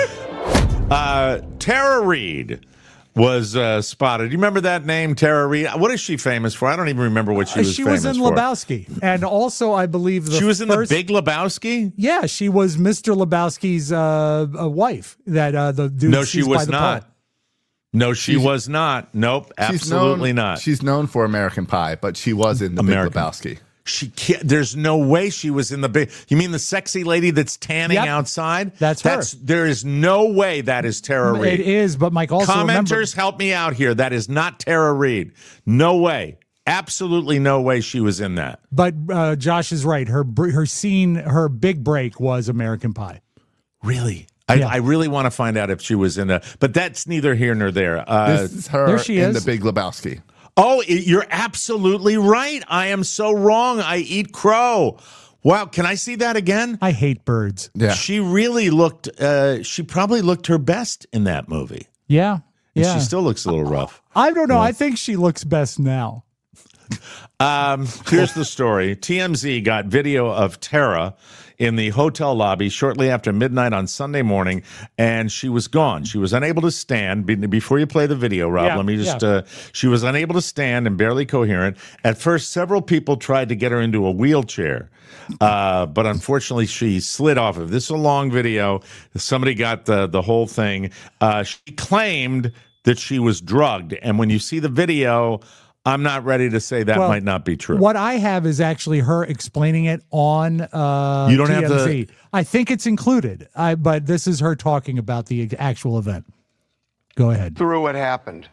Tara Reid was spotted. Do you remember that name, Tara Reid? What is she famous for? I don't even remember what she was famous in for. Lebowski. And also, I believe She was in the Big Lebowski? Yeah, she was Mr. Lebowski's wife. That the dude No, she sees by was the not. pole. No, she was not. Nope, absolutely not. She's known for American Pie, but she was in the Big Lebowski. She can't, there's no way she was in the big. You mean the sexy lady that's tanning outside? That's her. There is no way that is Tara Reid. It is, but Mike, also Commenters, help me out here. That is not Tara Reid. No way. Absolutely no way she was in that. But Josh is right. Her scene, her big break was American Pie. Really? I really want to find out if she was in a. But that's neither here nor there. This is her there she in is. the Big Lebowski. Oh, you're absolutely right. I am so wrong. I eat crow. Wow. Can I see that again? I hate birds. Yeah. She really looked, she probably looked her best in that movie. Yeah. And Yeah. she still looks a little rough. I don't know. I think she looks best now. Here's the story. TMZ got video of Tara in the hotel lobby shortly after midnight on Sunday morning, and she was gone. She was unable to stand. Before you play the video, Rob, Yeah, let me just, she was unable to stand and barely coherent. At first, several people tried to get her into a wheelchair, but unfortunately, she slid off of it. This is a long video. Somebody got the whole thing. She claimed that she was drugged, and when you see the video, I'm not ready to say that might not be true. What I have is actually her explaining it on You don't TMZ. have the- I think it's included, but this is her talking about the actual event. Go ahead. Through what happened.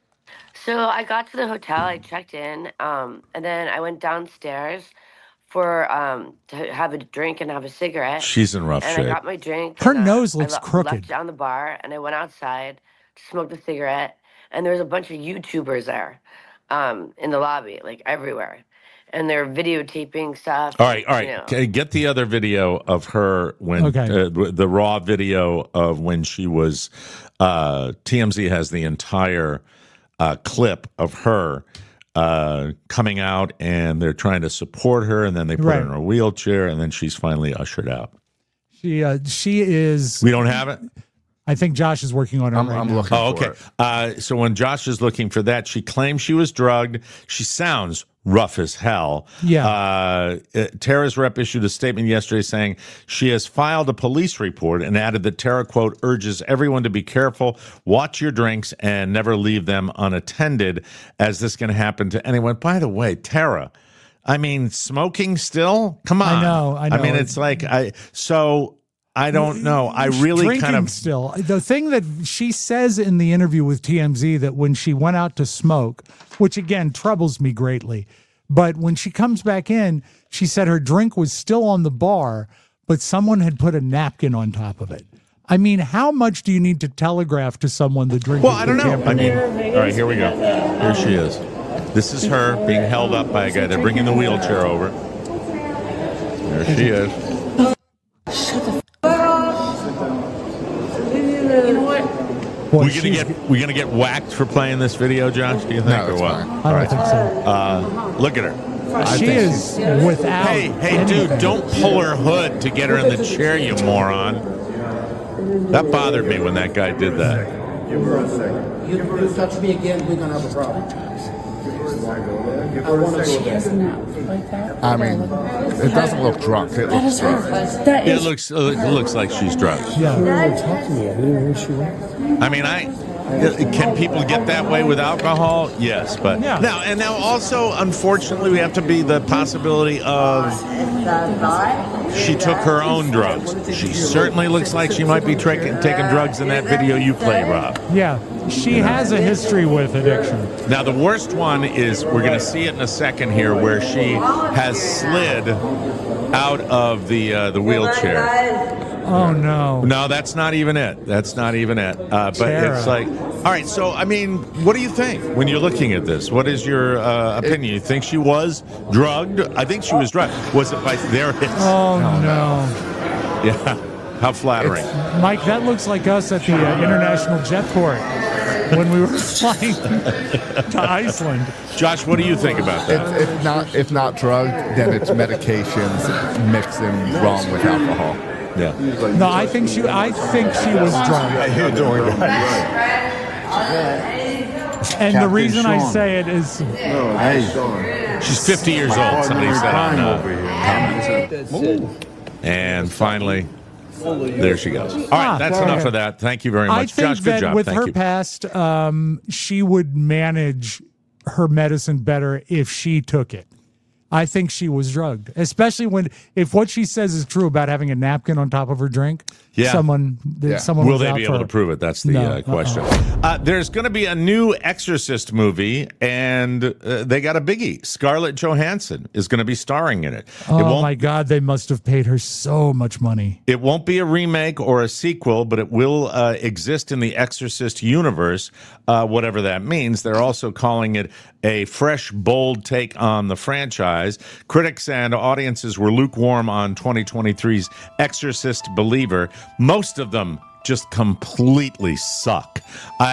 So I got to the hotel, I checked in, and then I went downstairs for to have a drink and have a cigarette. She's in rough and shape. I got my drink. Her and, nose looks I crooked. left it on the bar, and I went outside to smoke the cigarette, and there was a bunch of YouTubers there. In the lobby, like everywhere. And they're videotaping stuff. All right. you know. Okay, get the other video of her when the raw video of when she was. TMZ has the entire clip of her coming out, and they're trying to support her, and then they put her in a wheelchair, and then she's finally ushered out. She is. We don't have it. I think Josh is working on it right I'm now. looking Oh, for okay. it. So when Josh is looking for that, she claims she was drugged. She sounds rough as hell. Yeah. Tara's rep issued a statement yesterday saying she has filed a police report and added that Tara, quote, urges everyone to be careful, watch your drinks, and never leave them unattended, as this can happen to anyone. By the way, Tara, I mean, smoking still? Come on. I know. I mean, it's like I don't know. I really Drinking kind of still. The thing that she says in the interview with TMZ that when she went out to smoke, which again troubles me greatly, but when she comes back in, she said her drink was still on the bar, but someone had put a napkin on top of it. I mean, how much do you need to telegraph to someone the drink? Well, I don't know. I mean, all right, here we go. Here she is. This is her being held up by a guy. They're bringing the wheelchair over. There she is. Shut the You know what? Boy, we gonna get whacked for playing this video, Josh? Do you think, or what? I don't think so. Look at her. She is without. Hey, dude! Don't pull her hood to get her in the chair, you moron. That bothered me when that guy did that. Give her a second. You touch me again, we're gonna have a problem. I want to go there. I mean, it doesn't look drunk. It looks drunk. It looks like she's drunk. Yeah. I mean, can people get that way with alcohol? Yes, but now also, unfortunately, we have to be the possibility of she took her own drugs. She certainly looks like she might be taking drugs in that video you played, Rob. Yeah, she has a history with addiction. Now, the worst one is, we're going to see it in a second here, where she has slid out of the wheelchair. Oh, no. No, that's not even it. That's not even it. But it's like, all right, so, I mean, what do you think when you're looking at this? What is your opinion? You think she was drugged? I think she was drugged. Was it by there? Oh, no. Yeah. How flattering. Mike, that looks like us at the International Jetport when we were flying to Iceland. Josh, what do you think about that? If not drugged, then it's medications mixed in wrong with alcohol. Yeah. No, I think she was drunk. You're doing that. And the reason I say it is, she's 50 years old. Somebody said on comments. And finally, there she goes. All right, that's enough of that. Thank you very much, I think Josh. Good that job. with Thank her you. past, she would manage her medicine better if she took it. I think she was drugged, especially if what she says is true about having a napkin on top of her drink. Yeah. Someone Will was they out be for able to her. prove it? That's the question. There's going to be a new Exorcist movie, and they got a biggie. Scarlett Johansson is going to be starring in it. Oh, my God. They must have paid her so much money. It won't be a remake or a sequel, but it will exist in the Exorcist universe, whatever that means. They're also calling it a fresh, bold take on the franchise. Critics and audiences were lukewarm on 2023's Exorcist Believer. Most of them just completely suck.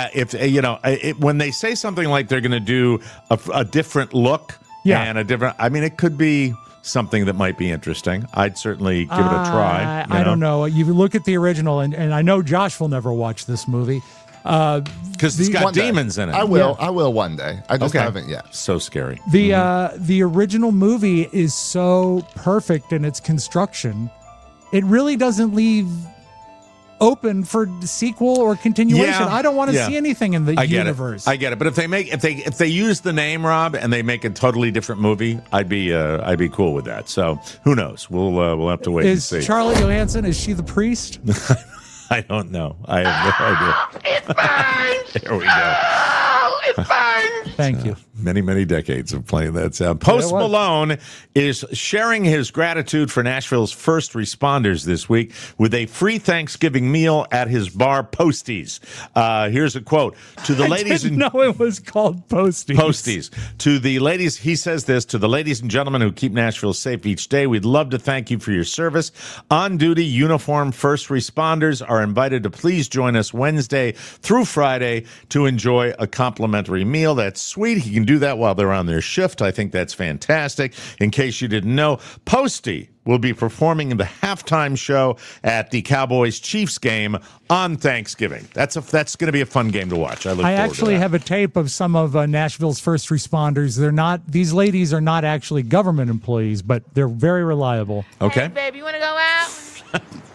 When they say something like they're going to do a different look and a different, I mean, it could be something that might be interesting. I'd certainly give it a try. I don't know. You look at the original, and I know Josh will never watch this movie. Because it's got demons in it. I will. I will one day. I just haven't yet. So scary. The original movie is so perfect in its construction. It really doesn't leave open for sequel or continuation. I don't want to see anything in the universe. I get it. But if they use the name, Rob, and they make a totally different movie, I'd be cool with that. So who knows? We'll have to wait and see. Is Charlie Johansson, is she the priest? I don't know. I have no idea. It burns! There we go. Oh, it burns! Thank you. Many decades of playing that sound. Post Malone is sharing his gratitude for Nashville's first responders this week with a free Thanksgiving meal at his bar, Posties. Here's a quote. To the ladies I didn't know it was called Posties. Posties. To the ladies, he says this, to the ladies and gentlemen who keep Nashville safe each day, we'd love to thank you for your service. On-duty uniformed first responders are invited to please join us Wednesday through Friday to enjoy a complimentary meal. That's sweet. He can do that while they're on their shift. I think that's fantastic. In case you didn't know, Posty will be performing in the halftime show at the Cowboys-Chiefs game on Thanksgiving. That's going to be a fun game to watch. I actually have a tape of some of Nashville's first responders. These ladies are not actually government employees, but they're very reliable. Okay. Hey, baby, you want to go out?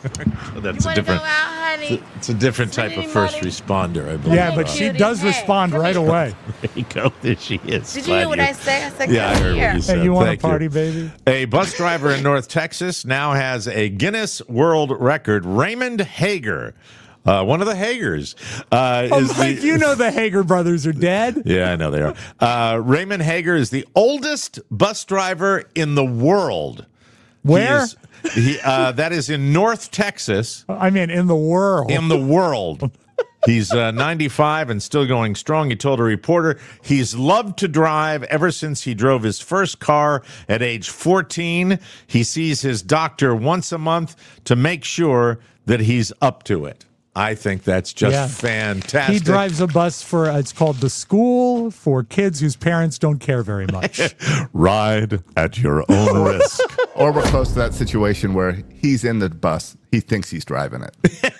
That's a different. It's a different type of first responder, I believe. Yeah, but she does respond right away. There you go. There she is. Did you hear what I said? I said, yeah, I heard what you said. Hey, you want Thank a party, you. baby? A bus driver in North Texas now has a Guinness World Record. Raymond Hager. One of the Hagers. Mike, you know the Hager brothers are dead. Yeah, I know they are. Raymond Hager is the oldest bus driver in the world. Where? That is in North Texas. I mean, in the world. In the world. He's 95 and still going strong. He told a reporter he's loved to drive ever since he drove his first car at age 14. He sees his doctor once a month to make sure that he's up to it. I think that's just fantastic. He drives a bus for, it's called the School for Kids Whose Parents Don't Care Very Much. Ride at your own risk. Or we're close to that situation where he's in the bus. He thinks he's driving it.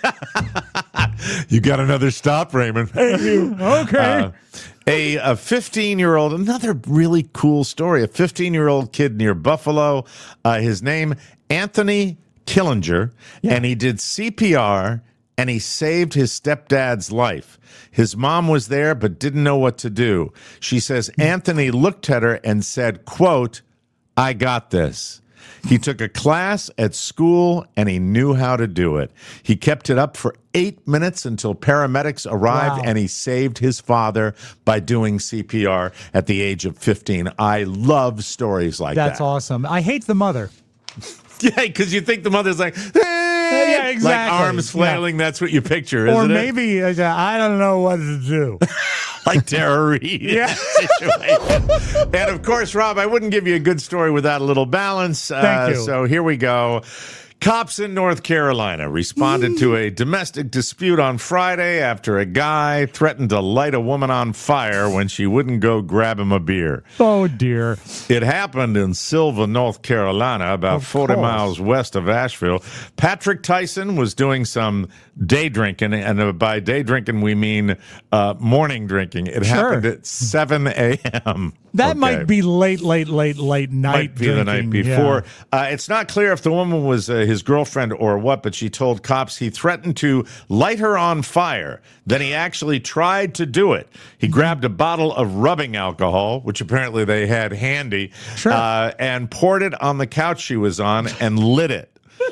You got another stop, Raymond. Thank you. Okay. A 15-year-old, another really cool story. A 15-year-old kid near Buffalo. His name, Anthony Killinger, and he did CPR, and he saved his stepdad's life. His mom was there but didn't know what to do. She says Anthony looked at her and said, quote, "I got this." He took a class at school, and he knew how to do it. He kept it up for 8 minutes until paramedics arrived, and he saved his father by doing CPR at the age of 15. I love stories like that. That's awesome. I hate the mother. Yeah, because you think the mother's like, yeah, exactly. Like arms flailing. That's what you picture, isn't or it? maybe I don't know what to do. Like Tara Reid. Yeah. Situation. And of course, Rob, I wouldn't give you a good story without a little balance. Thank you. So here we go. Cops in North Carolina responded to a domestic dispute on Friday after a guy threatened to light a woman on fire when she wouldn't go grab him a beer. Oh, dear. It happened in Silva, North Carolina, about 40 miles west of Asheville. Patrick Tyson was doing some day drinking, and by day drinking, we mean morning drinking. It happened at 7 a.m. That might be late night Might be drinking. the night before. Yeah. It's not clear if the woman was his girlfriend or what, but she told cops he threatened to light her on fire. Then he actually tried to do it. He grabbed a bottle of rubbing alcohol, which apparently they had handy, and poured it on the couch she was on and lit it.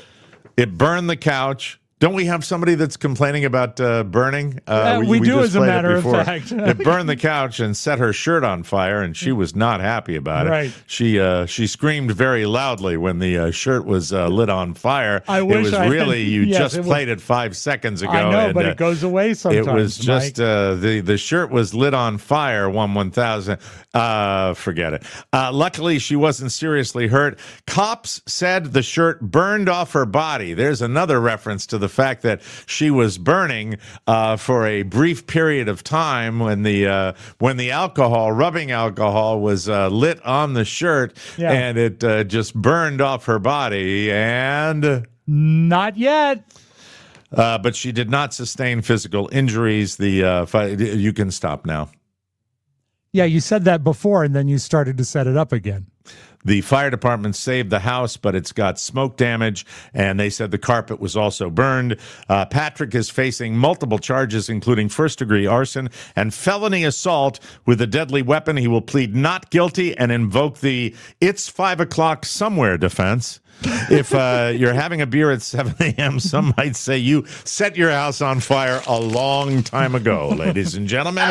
It burned the couch. Don't we have somebody that's complaining about burning? We do, as a matter of fact. It burned the couch and set her shirt on fire, and she was not happy about it. Right. She screamed very loudly when the shirt was lit on fire. I wish it was I had- really, you yes, just it was- played it 5 seconds ago. I know, and, but it goes away sometimes. It was just, Mike. the shirt was lit on fire, 1000. Forget it. Luckily, she wasn't seriously hurt. Cops said the shirt burned off her body. There's another reference to the fact that she was burning for a brief period of time when the rubbing alcohol was lit on the shirt, and it just burned off her body. And not yet. But she did not sustain physical injuries. You can stop now. Yeah, you said that before, and then you started to set it up again. The fire department saved the house, but it's got smoke damage, and they said the carpet was also burned. Patrick is facing multiple charges, including first-degree arson and felony assault with a deadly weapon. He will plead not guilty and invoke the "it's 5 o'clock somewhere" defense. If you're having a beer at 7 a.m., some might say you set your house on fire a long time ago, ladies and gentlemen.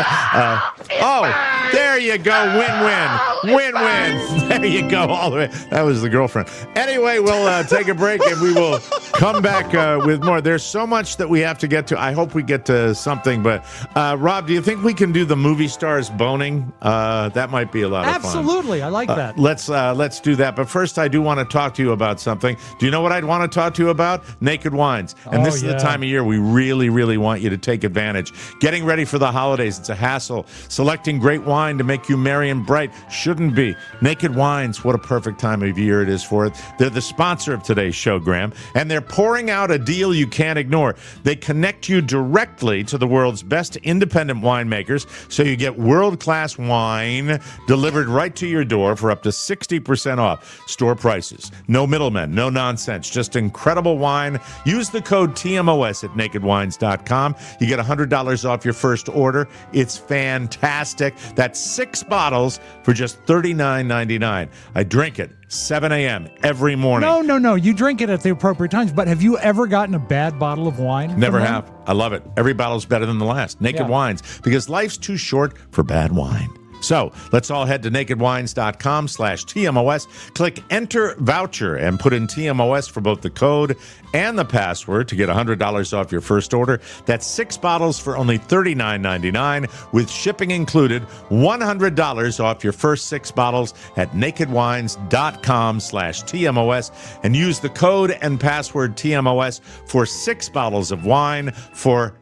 There you go. Win-win. Win-win. There you go. All the way. That was the girlfriend. Anyway, we'll take a break, and we will come back with more. There's so much that we have to get to. I hope we get to something. But, Rob, do you think we can do the movie stars boning? That might be a lot of fun. Absolutely. I like that. Let's do that. But first, I do want to talk to you about something. Do you know what I'd want to talk to you about? Naked Wines. And this is the time of year we really, really want you to take advantage. Getting ready for the holidays, it's a hassle. Selecting great wine to make you merry and bright. Shouldn't be. Naked Wines, what a perfect time of year it is for it. They're the sponsor of today's show, Graham, and they're pouring out a deal you can't ignore. They connect you directly to the world's best independent winemakers, so you get world-class wine delivered right to your door for up to 60% off store prices. No middlemen, no nonsense, just incredible wine. Use the code TMOS at nakedwines.com. You get $100 off your first order. It's fantastic. That's 6 bottles for just $39.99. I drink it 7 a.m. every morning. No. You drink it at the appropriate times. But have you ever gotten a bad bottle of wine? Never have. I love it. Every bottle's better than the last. Naked Wines, because life's too short for bad wine. So let's all head to nakedwines.com/TMOS. Click enter voucher and put in TMOS for both the code and the password to get $100 off your first order. That's 6 bottles for only $39.99 with shipping included. $100 off your first 6 bottles at nakedwines.com/TMOS and use the code and password TMOS for 6 bottles of wine for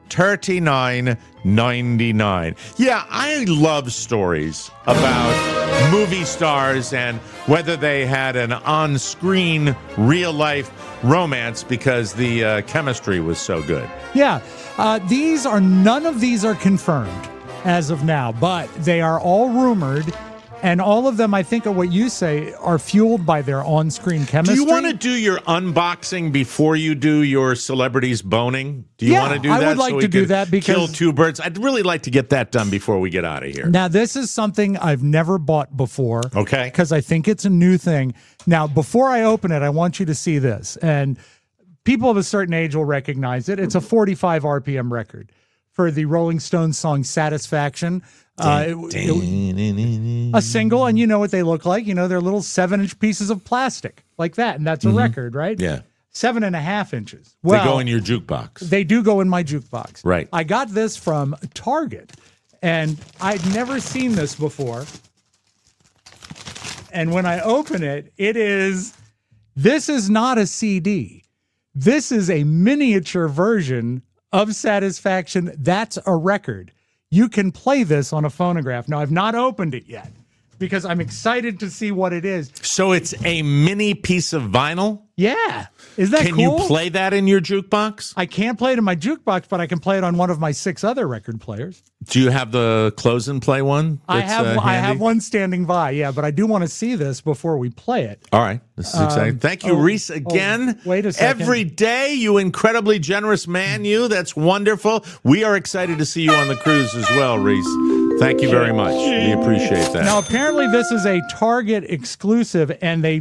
$39.99. Yeah, I love stories about movie stars and whether they had an on-screen, real-life romance because the chemistry was so good. Yeah, none of these are confirmed as of now, but they are all rumored. And all of them, I think, are what you say, are fueled by their on-screen chemistry. Do you want to do your unboxing before you do your celebrities boning? Do you want to do that? I would like to do that because kill 2 birds. I'd really like to get that done before we get out of here. Now, this is something I've never bought before. Okay. Because I think it's a new thing. Now, before I open it, I want you to see this. And people of a certain age will recognize it. It's a 45 RPM record for the Rolling Stones song Satisfaction. A single, and you know what they look like. You know, they're little 7-inch pieces of plastic like that, and that's a record, right? Yeah. 7.5 inches. Well, they go in your jukebox. They do go in my jukebox. Right. I got this from Target, and I'd never seen this before. And when I open it, this is not a CD. This is a miniature version of Satisfaction. That's a record. You can play this on a phonograph. Now, I've not opened it yet because I'm excited to see what it is. So it's a mini piece of vinyl? Yeah. Is that cool? Can you play that in your jukebox? I can't play it in my jukebox, but I can play it on one of my 6 other record players. Do you have the close and play one? I have one standing by, yeah, but I do want to see this before we play it. All right. This is exciting. Thank you, Reese, again. Wait a second. Every day, you incredibly generous man, you. That's wonderful. We are excited to see you on the cruise as well, Reese. Thank you very much. We appreciate that. Now, apparently this is a Target exclusive, and they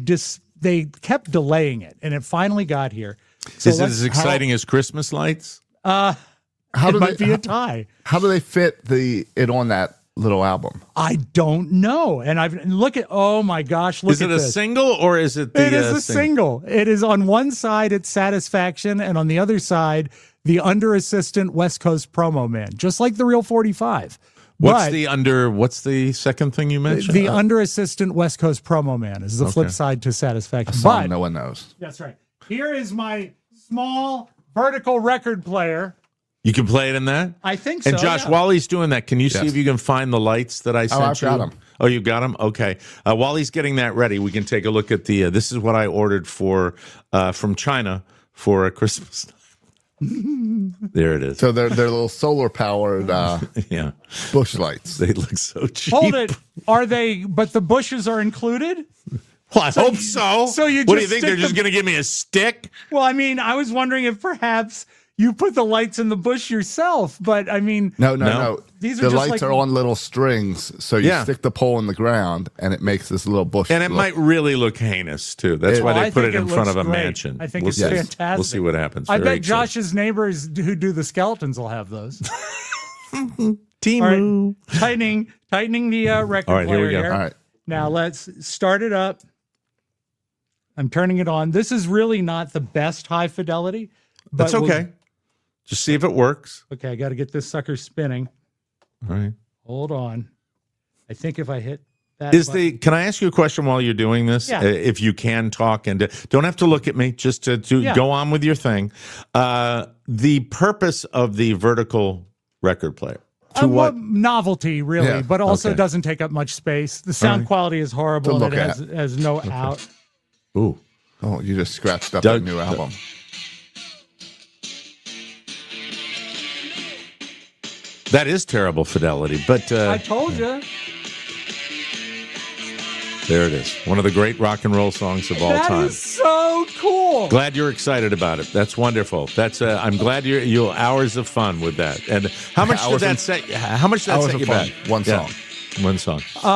kept delaying it, and it finally got here. So is it as exciting as Christmas lights? It might be a tie. How do they fit it on that little album? I don't know. And oh my gosh, look at this. Is it a single or is it the It is a single. It is on one side, it's Satisfaction, and on the other side, the Under Assistant West Coast Promo Man, just like the real 45. What's the second thing you mentioned? The Under Assistant West Coast Promo Man is the flip side to Satisfaction. But no one knows. That's right. Here is my small vertical record player. You can play it in that? I think so. And Josh, while he's doing that, can you see if you can find the lights that I sent you? I've got them. Oh, you got them? Okay. While he's getting that ready, we can take a look at this is what I ordered from China for a Christmas. There it is. So they're little solar powered bush lights. They look so cheap. Hold it. Are they, but the bushes are included? Well, I hope so. So what do you think? They're just going to give me a stick? Well, I mean, I was wondering if perhaps you put the lights in the bush yourself, but I mean... No. These are the lights are on little strings, so you stick the pole in the ground, and it makes this little bush. And it might really look heinous, too. That's why they put it in front of a mansion. I think it's fantastic. We'll see what happens. I bet Josh's neighbors who do the skeletons will have those. Timu. Right. Tightening the record player. All right, here we go. Here. All right. Now, let's start it up. I'm turning it on. This is really not the best high fidelity. But that's okay. Just see if it works. Okay, I got to get this sucker spinning. All right. Hold on. I think if I hit that Can I ask you a question while you're doing this? Yeah. If you can talk and don't have to look at me, just to go on with your thing. The purpose of the vertical record player. To what? Novelty, really, Yeah, but also okay. doesn't take up much space. The sound right. quality is horrible, To and look it has no out. Ooh. Oh, you just scratched up Doug- a new album. That is terrible fidelity, but I told you. there it is. One of the great rock and roll songs of all That time. is so cool. Glad you're excited about it. That's wonderful. That's I'm glad you'll hours of fun with that. And how much did that set? How much did that Hours set of you fun. back? One Yeah. song. One song.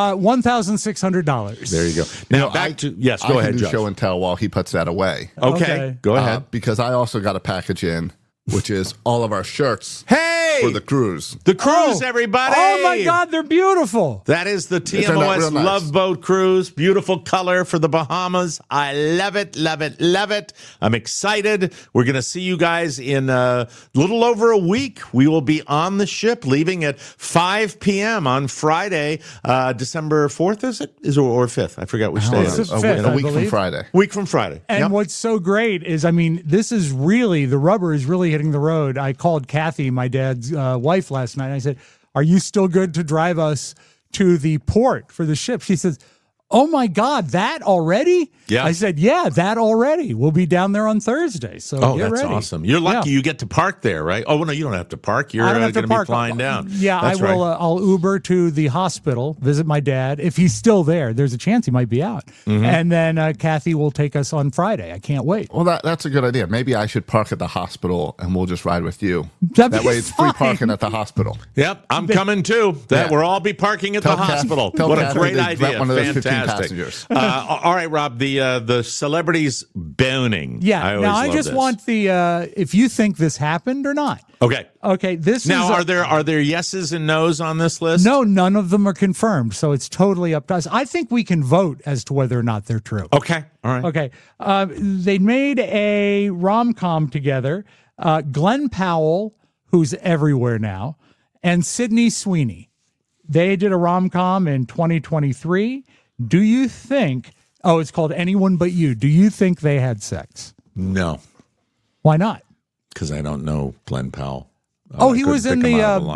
$1,600. There you go. Now back to yes. Go I ahead, can do Josh. show and tell while he puts that away. Okay, go ahead. Because I also got a package in, which is all of our shirts Hey, for the cruise. the cruise, everybody! Oh my God, they're beautiful. That is the turned out TMOS real nice. Love Boat Cruise. Beautiful color for the Bahamas. I love it, love it, love it. I'm excited. We're going to see you guys in a little over a week. We will be on the ship leaving at 5 p.m. on Friday, December 4th, is it? Or 5th? I forgot which day it It's is. the 5th, a I week from believe. Friday. Week from Friday. And Yep. what's so great is, I mean, this is really, the rubber is really hitting the road. I called Kathy, my dad's wife, last night. And I said, are you still good to drive us to the port for the ship? She says, oh my God, that already? Yeah. I said, yeah, that already. We'll be down there on Thursday. So Oh, get that's ready. awesome. You're lucky Yeah. you get to park there, right? Oh, no, you don't have to park. You're I don't going have to to be park. flying down. Yeah, That's I will. right. I'll Uber to the hospital, visit my dad. If he's still there, there's a chance he might be out. Mm-hmm. And then Kathy will take us on Friday. I can't wait. Well, that's a good idea. Maybe I should park at the hospital and we'll just ride with you. That'd That be way it's free fine. parking at the hospital. Yep, I'm coming too. That Yeah. we'll all be parking at the hospital. Tell What a Kathy great to idea! rent one of those 15 Fantastic. passengers. All right, Rob. The celebrities boning. Yeah. I Now I always love just this. want the if you think this happened or not. Okay. Okay. This Now, is are there yeses and nos on this list? no, none of them are confirmed. So it's totally up to us. I think we can vote as to whether or not they're true. Okay. All right. Okay. They made a rom-com together. Glenn Powell, who's everywhere now, and Sydney Sweeney. They did a rom-com in 2023. Do you think, it's called Anyone But You. Do you think they had sex? No, Why not? because I don't know Glenn Powell. He was in the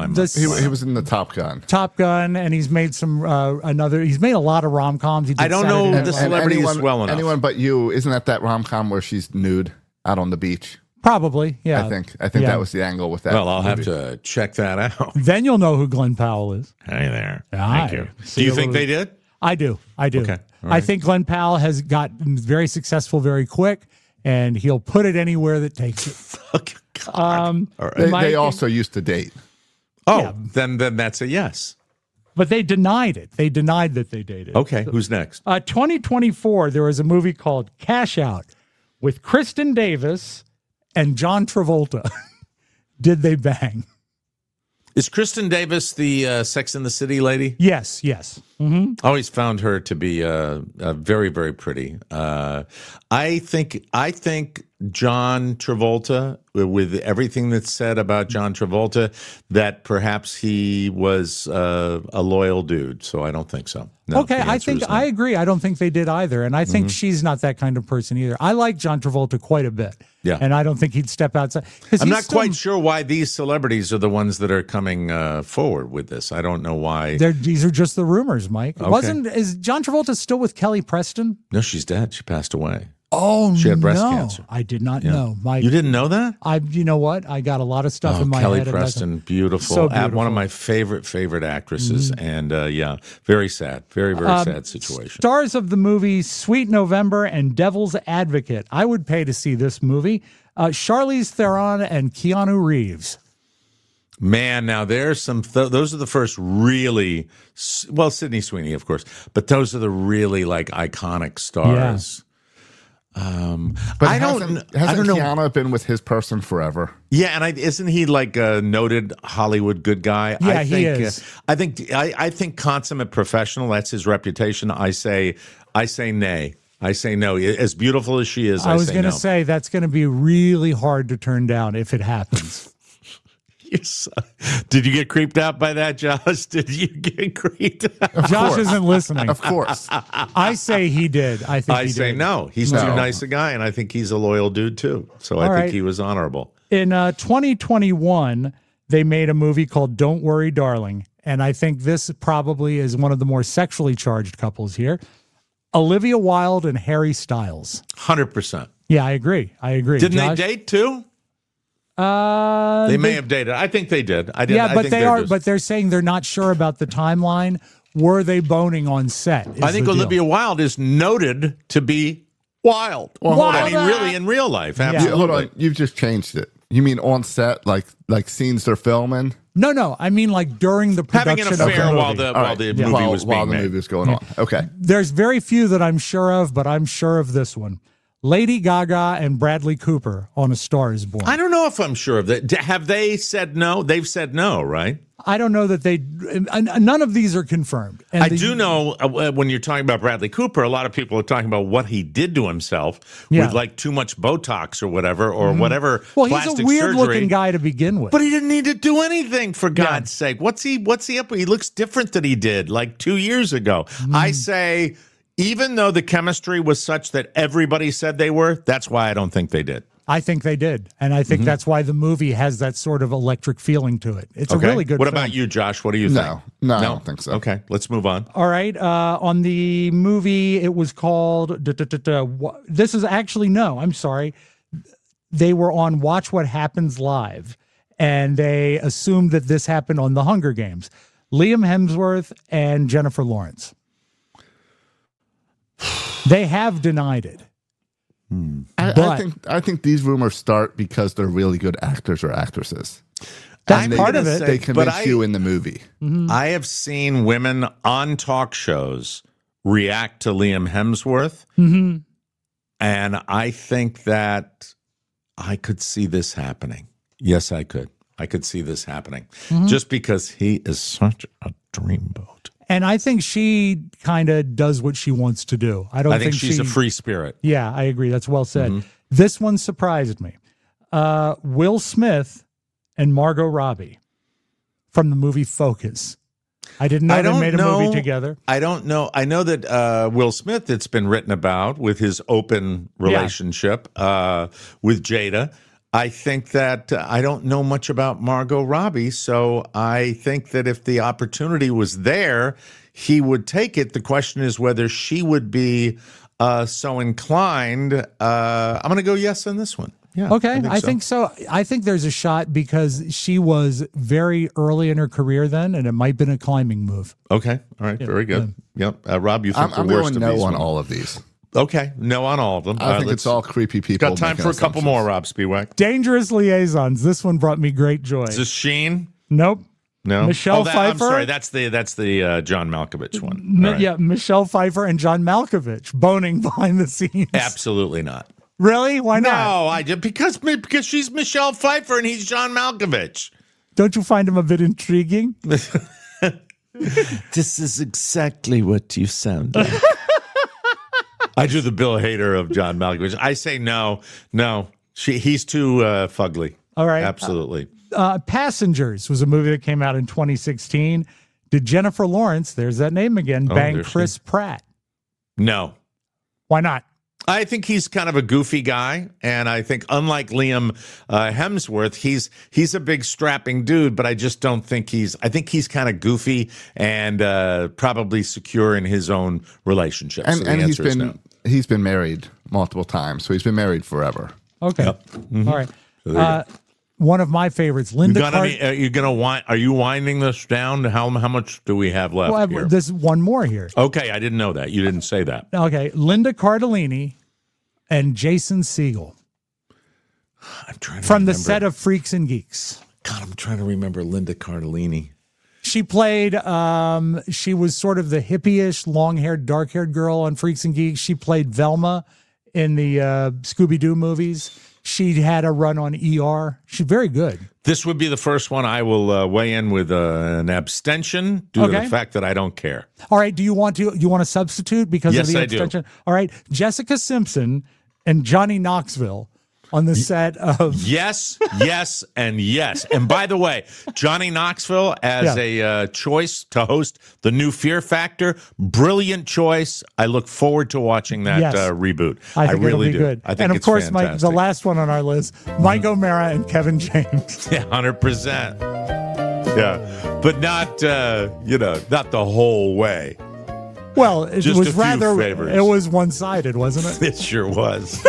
He was in the Top Gun. Top Gun, and he's made some he's made a lot of rom-coms. He did I don't Saturday know Night the Live. celebrities well enough. Anyone But You, isn't that rom-com where she's nude out on the beach? Probably, yeah. I think Yeah. that was the angle with that. Well, I'll have movie. to check that out. Then you'll know who Glenn Powell is. Hey there. Hi. Thank you. See Do you a think little- they did? I do. Okay. All I right. think Glenn Powell has gotten very successful very quick, and he'll put it anywhere that takes it. Okay. God. All right. They Mike- also used to date. Oh, Yeah. then that's a yes. But they denied it. They denied that they dated. Okay. Who's next? 2024, there was a movie called Cash Out with Kristen Davis and John Travolta. Did they bang? Is Kristen Davis the Sex and the City lady? Yes, yes. Mm-hmm. I always found her to be very, very pretty. I think John Travolta, with everything that's said about John Travolta, that perhaps he was a loyal dude. So I don't think so. No, Okay, the I answer think is no. I agree. I don't think they did either, and I think she's not that kind of person either. I like John Travolta quite a bit, Yeah. and I don't think he'd step outside. 'Cause I'm he's not still- quite sure why these celebrities are the ones that are coming forward with this. I don't know why. These are just the rumors, Mike. Okay. Is John Travolta still with Kelly Preston? No, she's dead. She passed away. Oh, She had breast no. cancer. I did not Yeah. know. Mike, You didn't know that? You know what? I got a lot of stuff in my Kelly head. about Preston, that. beautiful. So One beautiful. of my favorite actresses. And very sad. Very, very sad situation. Stars of the movie Sweet November and Devil's Advocate. I would pay to see this movie. Charlize Theron and Keanu Reeves. Man, now there's some. Those are the first really, Sydney Sweeney, of course, but those are the really iconic stars. But I hasn't don't know. Keanu been with his person forever? Yeah, and isn't he like a noted Hollywood good guy? Yeah, I he think, is. I think consummate professional. That's his reputation. I say nay. I say no. As beautiful as she is, I was say going to no. say that's going to be really hard to turn down if it happens. Did you get creeped out by that, Josh? Did you get creeped out? Josh isn't listening. Of course. I say he did. I think I he say did. no. He's No. too nice a guy, and I think he's a loyal dude too. So I All think right. he was honorable. In 2021, they made a movie called Don't Worry, Darling. And I think this probably is one of the more sexually charged couples here. Olivia Wilde and Harry Styles. 100%. Yeah, I agree. Didn't Josh? they date too? They may have dated. I think they did. I didn't. Yeah, I but think they they're are. just- But they're saying they're not sure about the timeline. Were they boning on set? I think Olivia Wilde is noted to be wild. Well, I mean, really, in real life, absolutely. Hold on, you've just changed it. You mean on set, like scenes they're filming? No. I mean, like during the production Having an affair of the while movie. the movie was being while the made. movie was going on. Okay. There's very few that I'm sure of, but I'm sure of this one. Lady Gaga and Bradley Cooper on A Star Is Born. I don't know if I'm sure of that. Have they said no? They've said no, right? I don't know that they. None of these are confirmed. And I do know when you're talking about Bradley Cooper, a lot of people are talking about what he did to himself with like too much Botox or whatever, or whatever. Well, plastic he's a weird-looking surgery. guy to begin with. But he didn't need to do anything, for God's sake. What's he up with? He looks different than he did like 2 years ago. I say, even though the chemistry was such that everybody said they were, that's why I don't think they did. I think they did. And I think that's why the movie has that sort of electric feeling to it. It's Okay. a really good What film. about you, Josh? What do you think? No, I don't think so. Okay, let's move on. All right. On the movie, it was called. This is actually, no, I'm sorry. They were on Watch What Happens Live, and they assumed that this happened on The Hunger Games. Liam Hemsworth and Jennifer Lawrence. They have denied it. I think these rumors start because they're really good actors or actresses. That's And part of it. They convince you in the movie. I have seen women on talk shows react to Liam Hemsworth, and I think that I could see this happening. Yes, I could. I could see this happening just because he is such a dreamboat. And I think she kind of does what she wants to do. I think she's a free spirit. Yeah, I agree. That's well said. This one surprised me. Will Smith and Margot Robbie from the movie Focus. I didn't know they made a movie together. I don't know. I know that Will Smith, it's been written about with his open relationship with Jada. I think that I don't know much about Margot Robbie, so I think that if the opportunity was there, he would take it. The question is whether she would be so inclined. I'm going to go yes on this one. Yeah. Okay, I think so. I think there's a shot because she was very early in her career then, and it might have been a climbing move. Okay. All right. Very good. Yep. Rob, you think I'm the worst going of these no on ones? all of these. Okay. No on all of them. I think it's all creepy people. Got time making for a couple assumptions. more, Rob Spiewak. Dangerous Liaisons. This one brought me great joy. Is this Sheen? Nope. No. Michelle I'm Pfeiffer? sorry. That's the John Malkovich one. All right. Yeah, Michelle Pfeiffer and John Malkovich boning behind the scenes. Absolutely not. Really? Why not? No, I did because she's Michelle Pfeiffer and he's John Malkovich. Don't you find him a bit intriguing? This is exactly what you sound like. I do the Bill Hader of John Malkovich. I say no. He's too fugly. All right. Absolutely. Passengers was a movie that came out in 2016. Did Jennifer Lawrence, there's that name again, bang there's Chris Pratt? No. Why not? I think he's kind of a goofy guy, and I think unlike Liam Hemsworth, he's a big strapping dude, but I just don't think I think he's kind of goofy and probably secure in his own relationships. And, So the and answer is no. he's been married multiple times, so he's been married forever. Okay. Yep. Mm-hmm. All right. So there you go. One of my favorites, Linda Are you winding this down? How much do we have left here? There's one more here. Okay, I didn't know that. You didn't say that. Okay, Linda Cardellini and Jason Segel I'm trying to from the remember. set of Freaks and Geeks. God, I'm trying to remember Linda Cardellini. She played, she was sort of the hippie-ish, long-haired, dark-haired girl on Freaks and Geeks. She played Velma in the Scooby-Doo movies. She had a run on ER. She's very good. This would be the first one I will weigh in with an abstention due to the fact that I don't care. All right. Do you want to substitute because Yes, of the I do. abstention? All right. Jessica Simpson and Johnny Knoxville on the set of Yes, and yes. And by the way, Johnny Knoxville as a choice to host the new Fear Factor, brilliant choice. I look forward to watching that reboot. I think really it'll be do. good. I think and of it's course, fantastic. the last one on our list, Mike O'Mara and Kevin James. Yeah, 100%. Yeah, but not not the whole way. Well, it Just was a few rather. favors. It was one-sided, wasn't it? It sure was.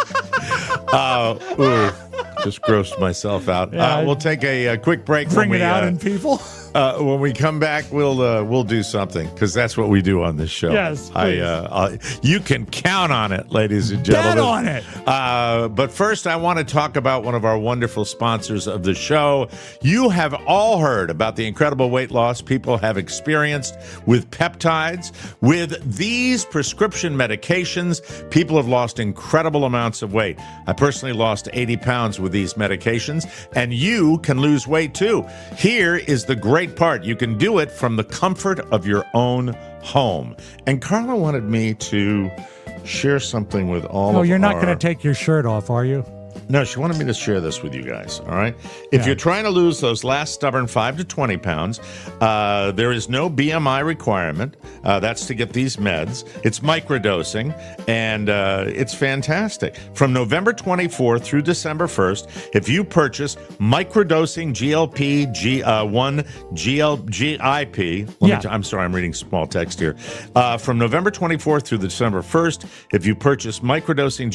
Just grossed myself out. Yeah, We'll take a quick break. Bring it out in people. When we come back, we'll do something because that's what we do on this show. Yes, you can count on it, ladies and gentlemen. Bet on it. But first, I want to talk about one of our wonderful sponsors of the show. You have all heard about the incredible weight loss people have experienced with peptides. With these prescription medications, people have lost incredible amounts of weight. I personally lost 80 pounds with these medications, and you can lose weight too. Here is the great part. You can do it from the comfort of your own home. And Carla wanted me to share something with all No, of you're not our- going to take your shirt off, are you? No, she wanted me to share this with you guys, all right? If Yeah. you're trying to lose those last stubborn 5 to 20 pounds, there is no BMI requirement. That's to get these meds. It's microdosing, and it's fantastic. From November 24th through December 1st, if you purchase microdosing GLP-1 GIP, I'm sorry, I'm reading small text here. From November 24th through December 1st, if you purchase microdosing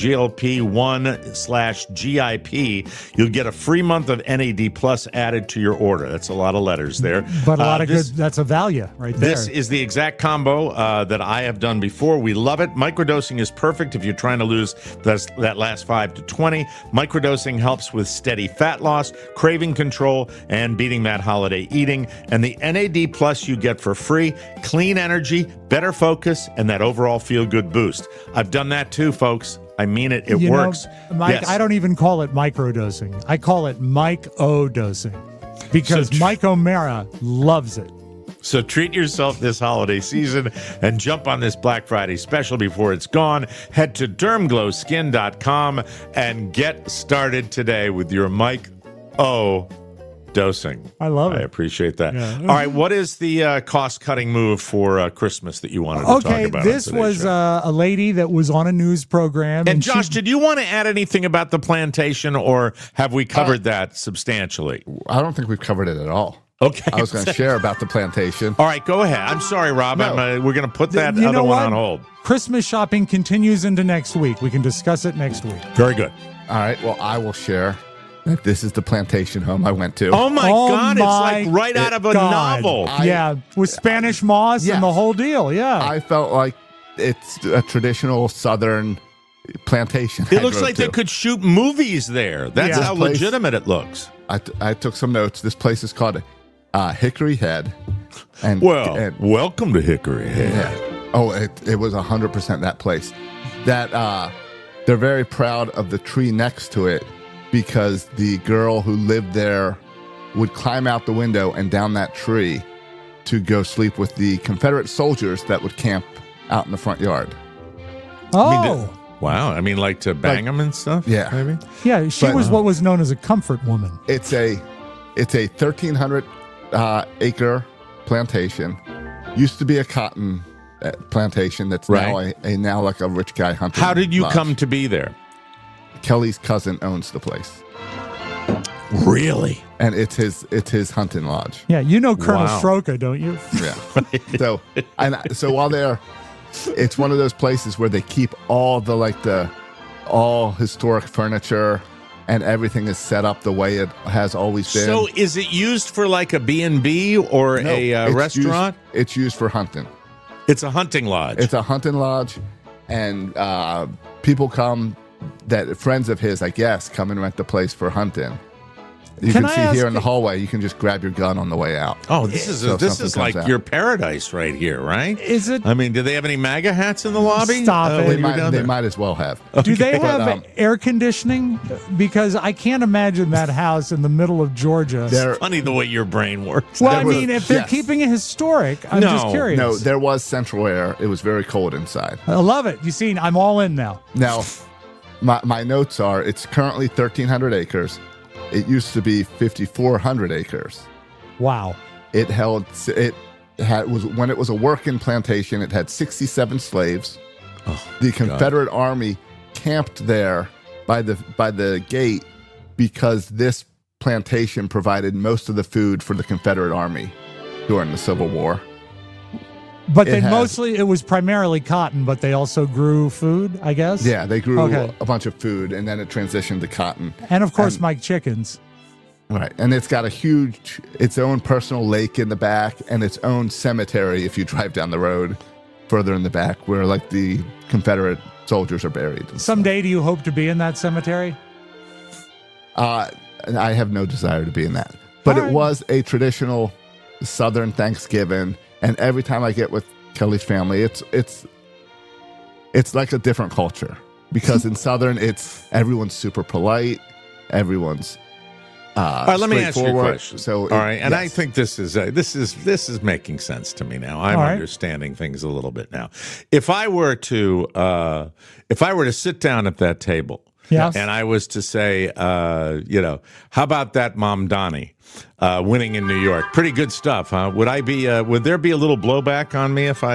GLP-1/GIP, you'll get a free month of NAD Plus added to your order. That's a lot of letters there. But a lot of good. That's a value right there. This is the exact combo that I have done before. We love it. Microdosing is perfect if you're trying to lose that last 5 to 20. Microdosing helps with steady fat loss, craving control, and beating that holiday eating. And the NAD Plus you get for free, clean energy, better focus, and that overall feel-good boost. I've done that too, folks. I mean it. It works. Mike, Yes. I don't even call it microdosing. I call it Mike-O-dosing because Mike O'Mara loves it. So treat yourself this holiday season and jump on this Black Friday special before it's gone. Head to dermglowskin.com and get started today with your Mike O dosing. I love it. I appreciate that. Yeah. All right, what is the cost-cutting move for Christmas that you wanted to talk about? This was a lady that was on a news program. And Josh, did you want to add anything about the plantation, or have we covered that substantially? I don't think we've covered it at all. Okay. I was going to share about the plantation. All right, go ahead. I'm sorry, Rob. No. We're going to put that You other know one what? on hold. Christmas shopping continues into next week. We can discuss it next week. Very good. All right, well, I will share that this is the plantation home I went to. Oh my God, it's like right out of a God. novel. Yeah, with Spanish moss and the whole deal. Yeah. I felt like it's a traditional Southern plantation. It I looks drove like to. they could shoot movies there. That's Yeah. how This place- legitimate it looks. I took some notes. This place is called Hickory Head. And welcome to Hickory Head. Yeah. Oh, it was 100% that place. That they're very proud of the tree next to it because the girl who lived there would climb out the window and down that tree to go sleep with the Confederate soldiers that would camp out in the front yard. Oh. Wow. I mean, like to bang them and stuff? Yeah. Maybe? Yeah, she But- was what was known as a comfort woman. It's a 1,300 acre plantation. Used to be a cotton plantation that's Right. now like a rich guy hunting. How did you lodge. come to be there? Kelly's cousin owns the place. Really? And it's his hunting lodge. Yeah, you know Colonel Wow. Stroka, don't you? Yeah. So while they're, it's one of those places where they keep all all historic furniture and everything is set up the way it has always been. So is it used for like a B&B or No, a it's restaurant? It's used for hunting. It's a hunting lodge. It's a hunting lodge, and people come, that friends of his, I guess, come and rent the place for hunting. You Can can I see ask here in the you- hall you can just grab your gun on the way out. Oh, this is So if this something is comes like out. your paradise right here, right? Is it? I mean, do they have any MAGA hats in the lobby? Stop it. when They you were might, down they there? might as well have. Do they But, have air conditioning? Because I can't imagine that house in the middle of Georgia. There, Funny the way your brain works. Well, there I was- mean, if they're yes. keeping it historic, I'm just curious. No, there was central air. It was very cold inside. I love it. You see, I'm all in now. Now, my notes are, it's currently 1,300 acres. It used to be 5,400 acres. Wow. When it was a working plantation, it had 67 slaves. The Confederate Army camped there by the gate because this plantation provided most of the food for the Confederate Army during the Civil War. But it was primarily cotton, but they also grew food, I guess? Yeah, they grew a bunch of food, and then it transitioned to cotton. And, of course, Mike chickens. Right, and it's got its own personal lake in the back and its own cemetery if you drive down the road further in the back where, like, the Confederate soldiers are buried. Someday, do you hope to be in that cemetery? I have no desire to be in that. But it was a traditional Southern Thanksgiving, and every time I get with Kelly's family, it's like a different culture. Because in Southern, everyone's super polite, everyone's all right, let me ask you a question. So, all right, and I think this is making sense to me now. I'm understanding things a little bit now. If I were to sit down at that table, yes, and I was to say, how about that Mom Donnie winning in New York? Pretty good stuff, huh? Would there be a little blowback on me if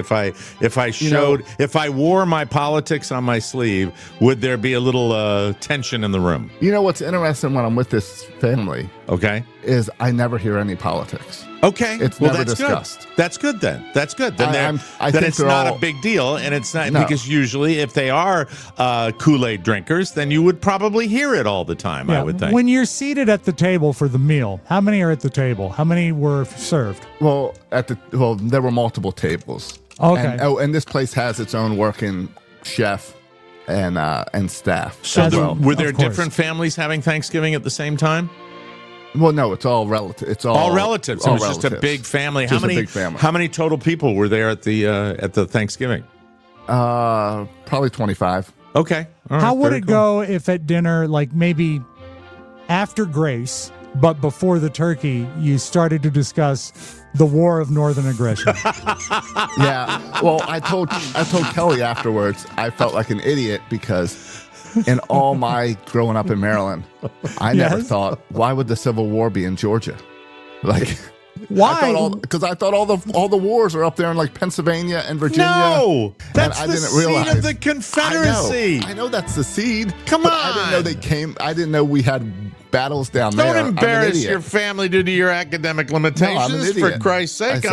I wore my politics on my sleeve? Would there be a little tension in the room? You know what's interesting when I'm with this family? Okay, is I never hear any politics. Okay, it's never discussed. Good. That's good then. That's good. Then it's not a big deal, and it's not because usually if they are Kool-Aid drinkers, then you would probably hear it all the time. Yeah, I would think. When you're seated at the table for the meal, how many are at the table? How many were served? Well, there were multiple tables. Okay. And this place has its own working chef and staff. So were there different families having Thanksgiving at the same time? Well, no, it's all relative. It's all relatives. It was just a big family. Just a big family. How many total people were there at the Thanksgiving? Probably 25. Okay. All right, how would it go if at dinner, like maybe after grace, but before the turkey, you started to discuss the war of northern aggression? Yeah. Well, I told Kelly afterwards I felt like an idiot because in all my growing up in Maryland, I never thought, why would the Civil War be in Georgia? Like, why? Because I thought all the wars are up there in like Pennsylvania and Virginia. No, that's and the seed of the Confederacy. I know that's the seed. Come on. I didn't know they came. I didn't know we had battles down there. Don't embarrass your family due to your academic limitations, for Christ's sake.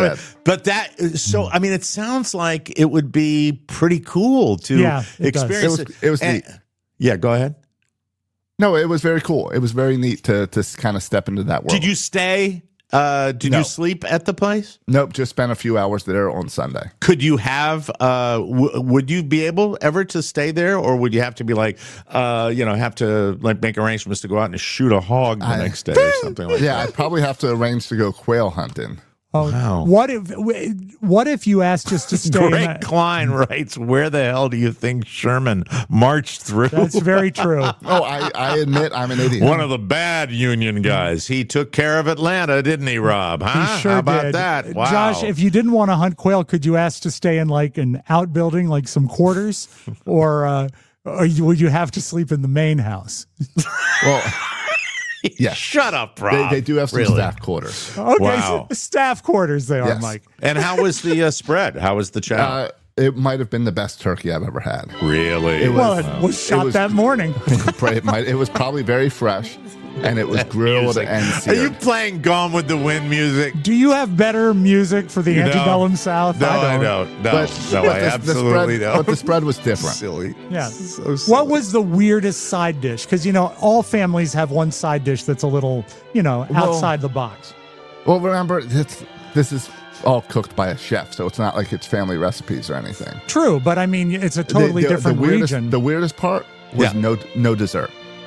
It sounds like it would be pretty cool to experience it. It was neat. Yeah, go ahead. No, it was very cool. It was very neat to kind of step into that world. Did you stay? Did you sleep at the place? Nope, just spent a few hours there on Sunday. Could you have, would you be able ever to stay there, or would you have to be like, have to like make arrangements to go out and shoot a hog the next day or something like that? Yeah, I'd probably have to arrange to go quail hunting. Oh, wow. What if you asked just to stay? Greg Klein writes, "Where the hell do you think Sherman marched through?" That's very true. Oh, I admit I'm an idiot. One of the bad Union guys. He took care of Atlanta, didn't he, Rob? Huh? He sure How about did. that? Wow. Josh, if you didn't want to hunt quail, could you ask to stay in like an outbuilding, like some quarters, or would you have to sleep in the main house? Well. Yeah. Shut up, Rob. They do have some staff quarters. Okay, wow. So staff quarters they are, Yes. Mike. And how was the spread? How was the chow? It might have been the best turkey I've ever had. Really? It was shot that morning. It was probably very fresh, and it was grilled and seared. Are you playing Gone with the Wind music? Do you have better music for the antebellum South? No, I don't. No, I absolutely don't. But the spread was different. Silly. Yeah. So silly. What was the weirdest side dish? Because, all families have one side dish that's a little, outside the box. Well, remember, this is all cooked by a chef, so it's not like it's family recipes or anything. True, but I mean, it's a totally different region. The weirdest part was no dessert.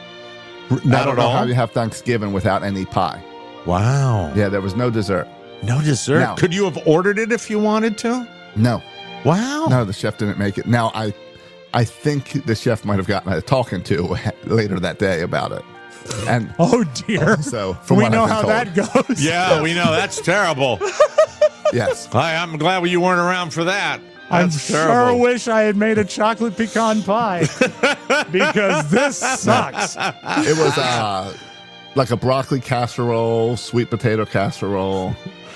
Not at all? How you have Thanksgiving without any pie. Wow. Yeah, there was no dessert. No dessert? Now, could you have ordered it if you wanted to? No. Wow. No, the chef didn't make it. Now, I think the chef might have gotten a talking to later that day about it. And oh, dear. So we know how that goes. Yeah, we know. That's terrible. Yes. Hi, I'm glad you weren't around for that. I terrible. sure wish I had made a chocolate pecan pie because this sucks. It was like a broccoli casserole, sweet potato casserole.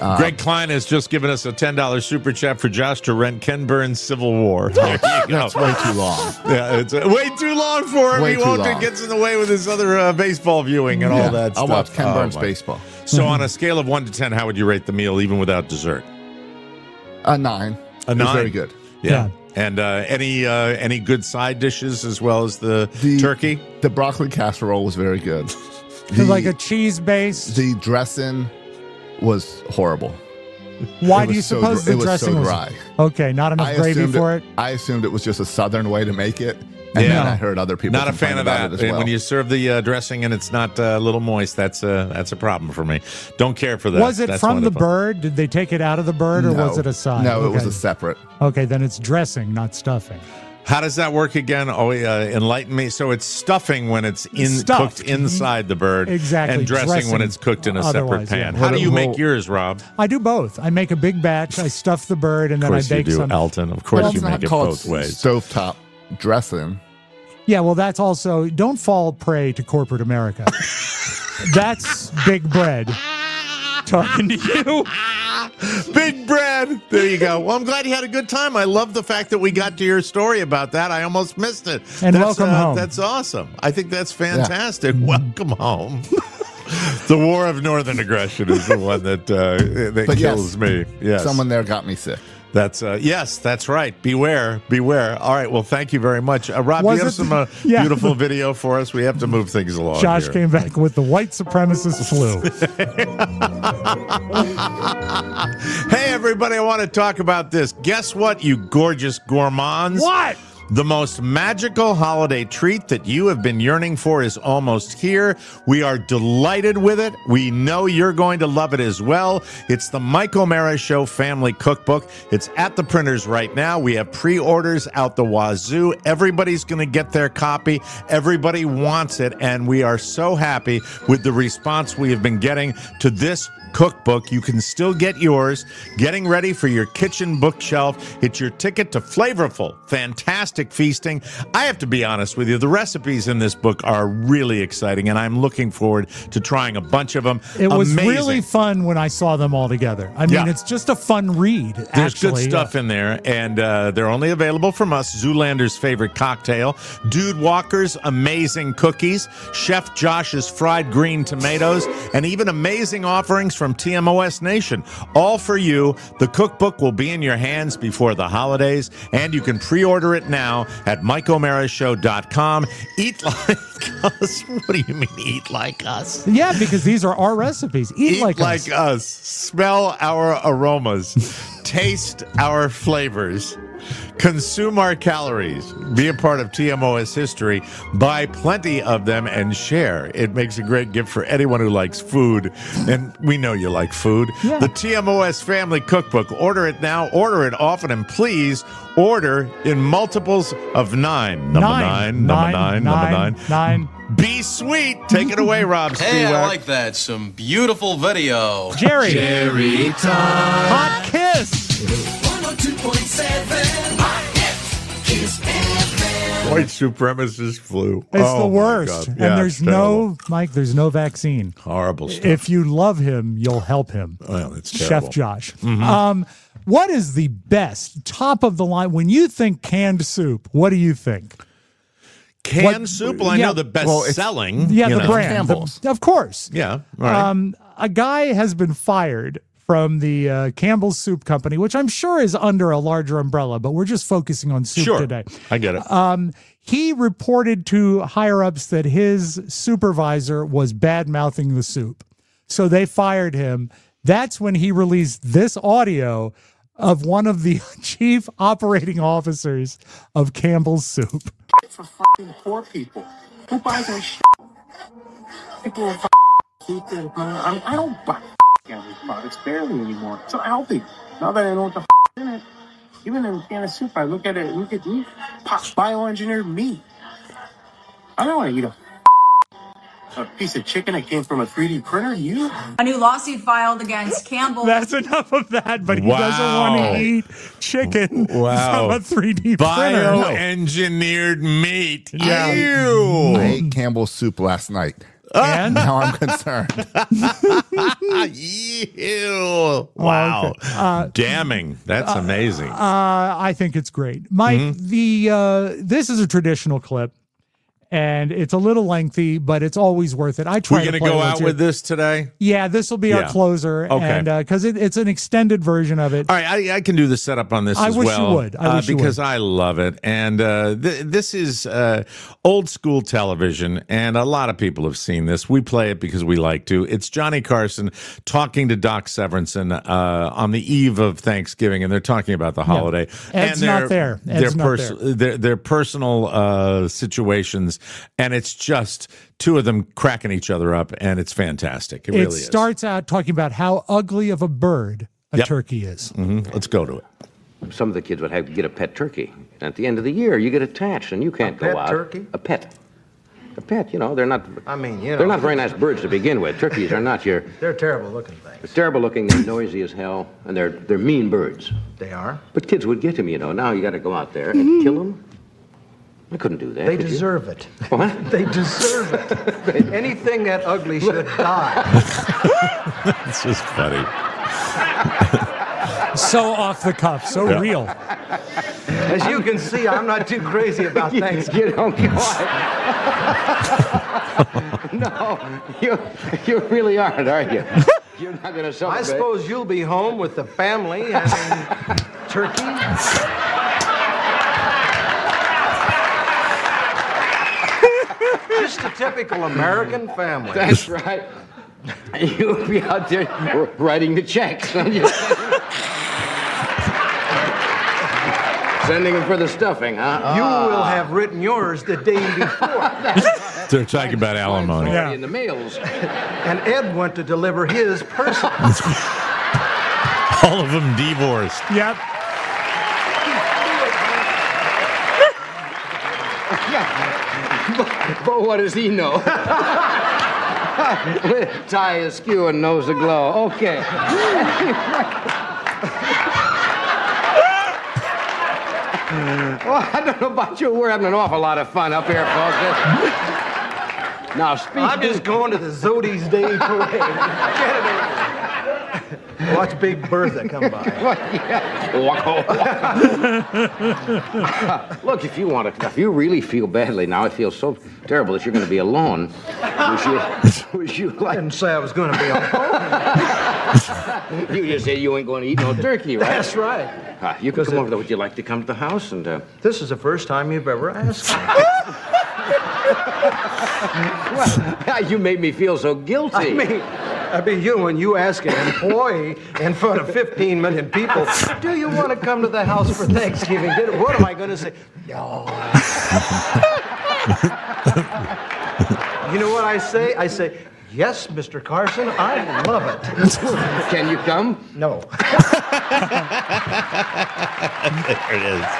Greg Klein has just given us a $10 super chat for Josh to rent Ken Burns' Civil War. There you go. That's way too long. Yeah, it's way too long for him. Way He too won't. long. It gets in the way with his other baseball viewing and all that I'll stuff. watch Ken Burns my- baseball. So on a scale of 1 to 10, how would you rate the meal even without dessert? A 9. A It was 9. very good. Yeah. And any good side dishes as well as the turkey? The broccoli casserole was very good. Like a cheese base. The dressing was horrible. Why It do you was so suppose the it was dressing so was dry? Okay, not enough gravy for it. I assumed it was just a southern way to make it, and then I heard other people Not a complain fan of about that. it as well. When you serve the dressing and it's not a little moist, that's a problem for me. Don't care for that. Was it That's from the wonderful. bird? Did they take it out of the bird, or No. was it a side? No, it was Okay. a separate. Okay, then it's dressing, not stuffing. How does that work again? Oh, enlighten me. So it's stuffing when it's Stuffed. cooked inside the bird, Exactly. and dressing when Dressing it's cooked in a separate otherwise, pan. yeah. How do you Well, make yours, Rob? I do both. I make a big batch. I stuff the bird, and Of then I course you bake do, some. Alton. Of course Well, you it's make not it called both ways. stovetop dressing. Yeah, well, that's also don't fall prey to corporate America. That's big bread. Talking to you. Big bread. There you go. Well, I'm glad you had a good time. I love the fact that we got to your story about that. I almost missed it. And welcome home. That's awesome. I think that's fantastic. Welcome home. The war of northern aggression is the one that But kills yes, me. Yes. Someone there got me sick. That's yes, that's right. Beware, beware. All right. Well, thank you very much, Rob. Was you have it- some yeah. beautiful video for us. We have to move things along. Josh here. came back with the white supremacist flu. Hey, everybody! I want to talk about this. Guess what, you gorgeous gourmands? What? The most magical holiday treat that you have been yearning for is almost here. We are delighted with it. We know you're going to love it as well. It's the Mike O'Mara Show Family Cookbook. It's at the printers right now. We have pre-orders out the wazoo. Everybody's going to get their copy. Everybody wants it, and we are so happy with the response we have been getting to this cookbook. You can still get yours. Getting ready for your kitchen bookshelf. It's your ticket to flavorful, fantastic feasting. I have to be honest with you, the recipes in this book are really exciting, and I'm looking forward to trying a bunch of them. It was Amazing. really fun when I saw them all together. I mean, Yeah. it's just a fun read. There's actually. good stuff in there, and they're only available from us. Zoolander's favorite cocktail, Dude Walker's amazing cookies, Chef Josh's fried green tomatoes, and even amazing offerings from TMOS Nation. All for you. The cookbook will be in your hands before the holidays, and you can pre-order it now at MikeO'MaraShow.com. Eat like us. What do you mean, eat like us? Yeah, because these are our recipes. Eat like us. us. Smell our aromas. Taste our flavors. Consume our calories. Be a part of TMOS history. Buy plenty of them and share. It makes a great gift for anyone who likes food. And we know you like food. Yeah. The TMOS Family Cookbook. Order it now. Order it often. And please order in multiples of 9. Number 9. Number 9. Number 9. 9. Be sweet. Take it away, Rob Hey, I Spiewak. like that. Some beautiful video. Jerry. Jerry time. Hot kiss. 102.7 Hot Kiss FM. White supremacist flu. It's Oh, the my worst. God. And Yeah, there's it's terrible. Mike, there's no vaccine. Horrible stuff. If you love him, you'll help him. Well, it's terrible. Chef Josh. Mhm. What is the best, top of the line? When you think canned soup, what do you think? Canned soup? Well, I yeah, know the best well, it's- selling. Yeah, you the know. brand. Campbell's. Of course. Yeah. All right. A guy has been fired from the Campbell's Soup Company, which I'm sure is under a larger umbrella, but we're just focusing on soup Sure. today. I get it. He reported to higher-ups that his supervisor was bad-mouthing the soup. So they fired him. That's when he released this audio of one of the chief operating officers of Campbell's Soup. For fucking poor people. Who buys that shit? People are keep it. I don't buy Campbell's products barely anymore. It's not healthy. Now that I know what the in it, even in a can of soup, I look at it. Look at me, bioengineered meat. I don't want to eat a piece of chicken that came from a 3D printer. You? A new lawsuit filed against Campbell. That's enough of that, but he Wow. doesn't want to eat chicken Wow. from a 3D printer. Bioengineered meat. Yeah. Ew. I ate Campbell's soup last night. And now I'm concerned. Ew. Wow. Damning. That's amazing. I think it's great. Mike, this is a traditional clip. And it's a little lengthy, but it's always worth it. I try We're to going to play go out with this today? Yeah, this will be our closer. Okay. And because it's an extended version of it. All right, I can do the setup on this as well. I wish you would. Because I love it. And this is old school television, and a lot of people have seen this. We play it because we like to. It's Johnny Carson talking to Doc Severinsen on the eve of Thanksgiving, and they're talking about the holiday. Ed's not there. Their personal situations. And it's just two of them cracking each other up, and it's fantastic. It really is. It starts out talking about how ugly of a bird a turkey is. Mm-hmm. Let's go to it. Some of the kids would have to get a pet turkey. And at the end of the year, you get attached, and you can't go out. A pet turkey? A pet. A pet, they're not... I mean, They're not very nice birds to begin with. Turkeys are not your... They're terrible-looking things. They're terrible-looking, they're noisy as hell, and they're mean birds. They are? But kids would get them, Now you got to go out there and kill them. I couldn't do that. They deserve it. What? They deserve it. Anything that ugly should die. It's just funny. So off the cuff, so real. As you can see, I'm not too crazy about Thanksgiving. You don't get No, you really aren't, are you? You're not going to celebrate. I suppose you'll be home with the family having turkey. Just a typical American family. That's right. You'll be out there writing the checks. Sending them for the stuffing, huh? You will have written yours the day before. They're talking about alimony. In the mails. And Ed went to deliver his personally. All of them divorced. Yep. But what does he know? Tie askew and nose aglow. Okay. Well, I don't know about you. We're having an awful lot of fun up here, folks. Now, I'm just going to the Zodi's Day Parade. Get it over. Watch Big Bertha come by. Look, if you really feel badly now, it feels so terrible that you're going to be alone. Would you like? I didn't say I was going to be alone. You just said you ain't going to eat no turkey, right? That's right. You can come over. Would you like to come to the house and? This is the first time you've ever asked me. Well, you made me feel so guilty. I mean, when you ask an employee in front of 15 million people, do you want to come to the house for Thanksgiving dinner? What am I going to say? No. You know what I say? I say, yes, Mr. Carson, I love it. Can you come? No. There it is.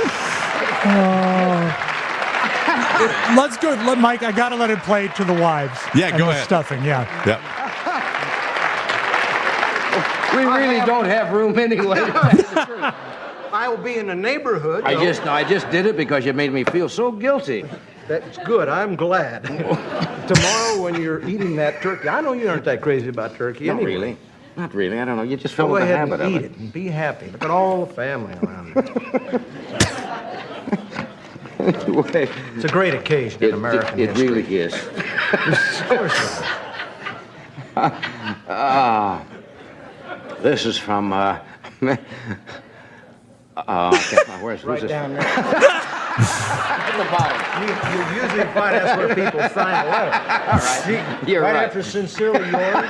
Let's go. Mike, I got to let it play to the wives. Yeah, go ahead. Stuffing, yeah. Yep. We really don't have room anyway. I will be in the neighborhood. I just did it because you made me feel so guilty. That's good. I'm glad. Tomorrow when you're eating that turkey, I know you aren't that crazy about turkey. Not anyway. really. Not really. I don't know. You just fell Go with the ahead habit and of eat it and be happy. Look at all the family around you. It's a great occasion in American history. It really is. Of course. This is from, where's right this down from? there. At the bottom. You usually find that's where people sign a letter. All right. You're right. After sincerely yours.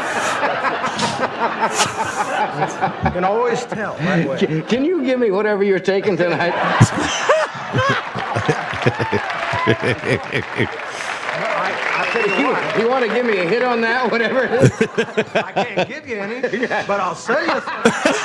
You can always tell right away. Can you give me whatever you're taking tonight? You want to give me a hit on that, whatever it is? I can't give you any, but I'll sell you some.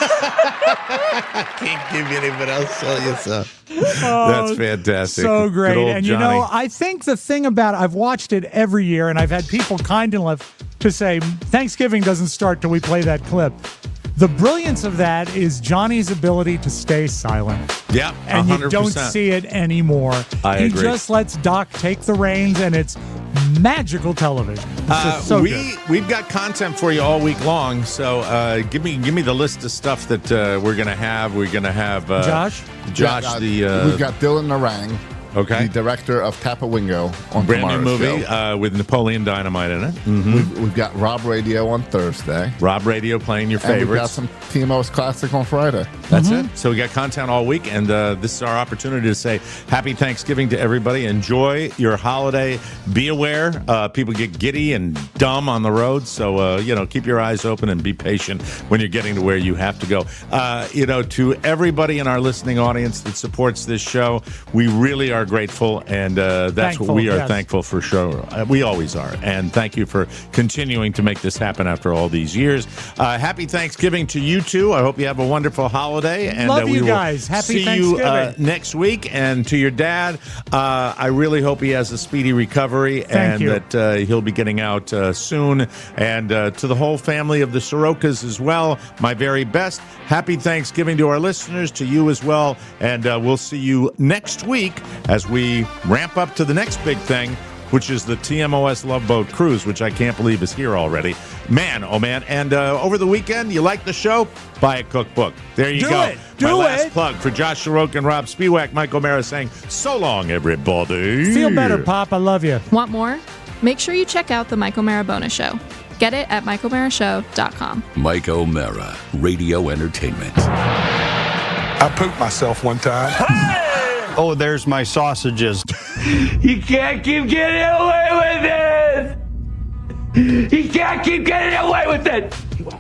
Can't give you any, but I'll sell you some. That's fantastic. So great. Good old And Johnny. I think the thing about I've watched it every year, and I've had people kind enough to say Thanksgiving doesn't start till we play that clip. The brilliance of that is Johnny's ability to stay silent. Yeah, 100%. And you don't see it anymore. I he agree. just lets Doc take the reins, and it's magical television. It's just so good. We've got content for you all week long. So give me the list of stuff that we're going to have. We're going to have Josh. We've got Dylan Narang. Okay. The director of Tapawingo on brand new tomorrow's movie show. With Napoleon Dynamite in it. Mm-hmm. We've got Rob Radio on Thursday. Rob Radio playing your And favorites. we've got some TMO's Classic on Friday. That's it. So we got content all week, and this is our opportunity to say Happy Thanksgiving to everybody. Enjoy your holiday. Be aware, people get giddy and dumb on the road, so keep your eyes open and be patient when you're getting to where you have to go. To everybody in our listening audience that supports this show, we really are grateful, and that's what we are thankful for. Sure, we always are, and thank you for continuing to make this happen after all these years. Happy Thanksgiving to you too. I hope you have a wonderful holiday, and Love we you will guys. Happy see you Thanksgiving. next week. And to your dad, I really hope he has a speedy recovery, and that he'll be getting out soon. And to the whole family of the Sorokas as well, my very best. Happy Thanksgiving to our listeners, to you as well, and we'll see you next week as we ramp up to the next big thing, which is the TMOS Love Boat Cruise, which I can't believe is here already. Man, oh man. And over the weekend, you like the show? Buy a cookbook. There you go. My last plug for Josh Soroka and Rob Spiewak. Mike O'Mara saying, so long, everybody. Feel better, Pop. I love you. Want more? Make sure you check out the Mike O'Mara Bonus Show. Get it at MikeO'MaraShow.com. Mike O'Mara, Radio Entertainment. I pooped myself one time. Oh, there's my sausages. You can't keep getting away with it! You can't keep getting away with it!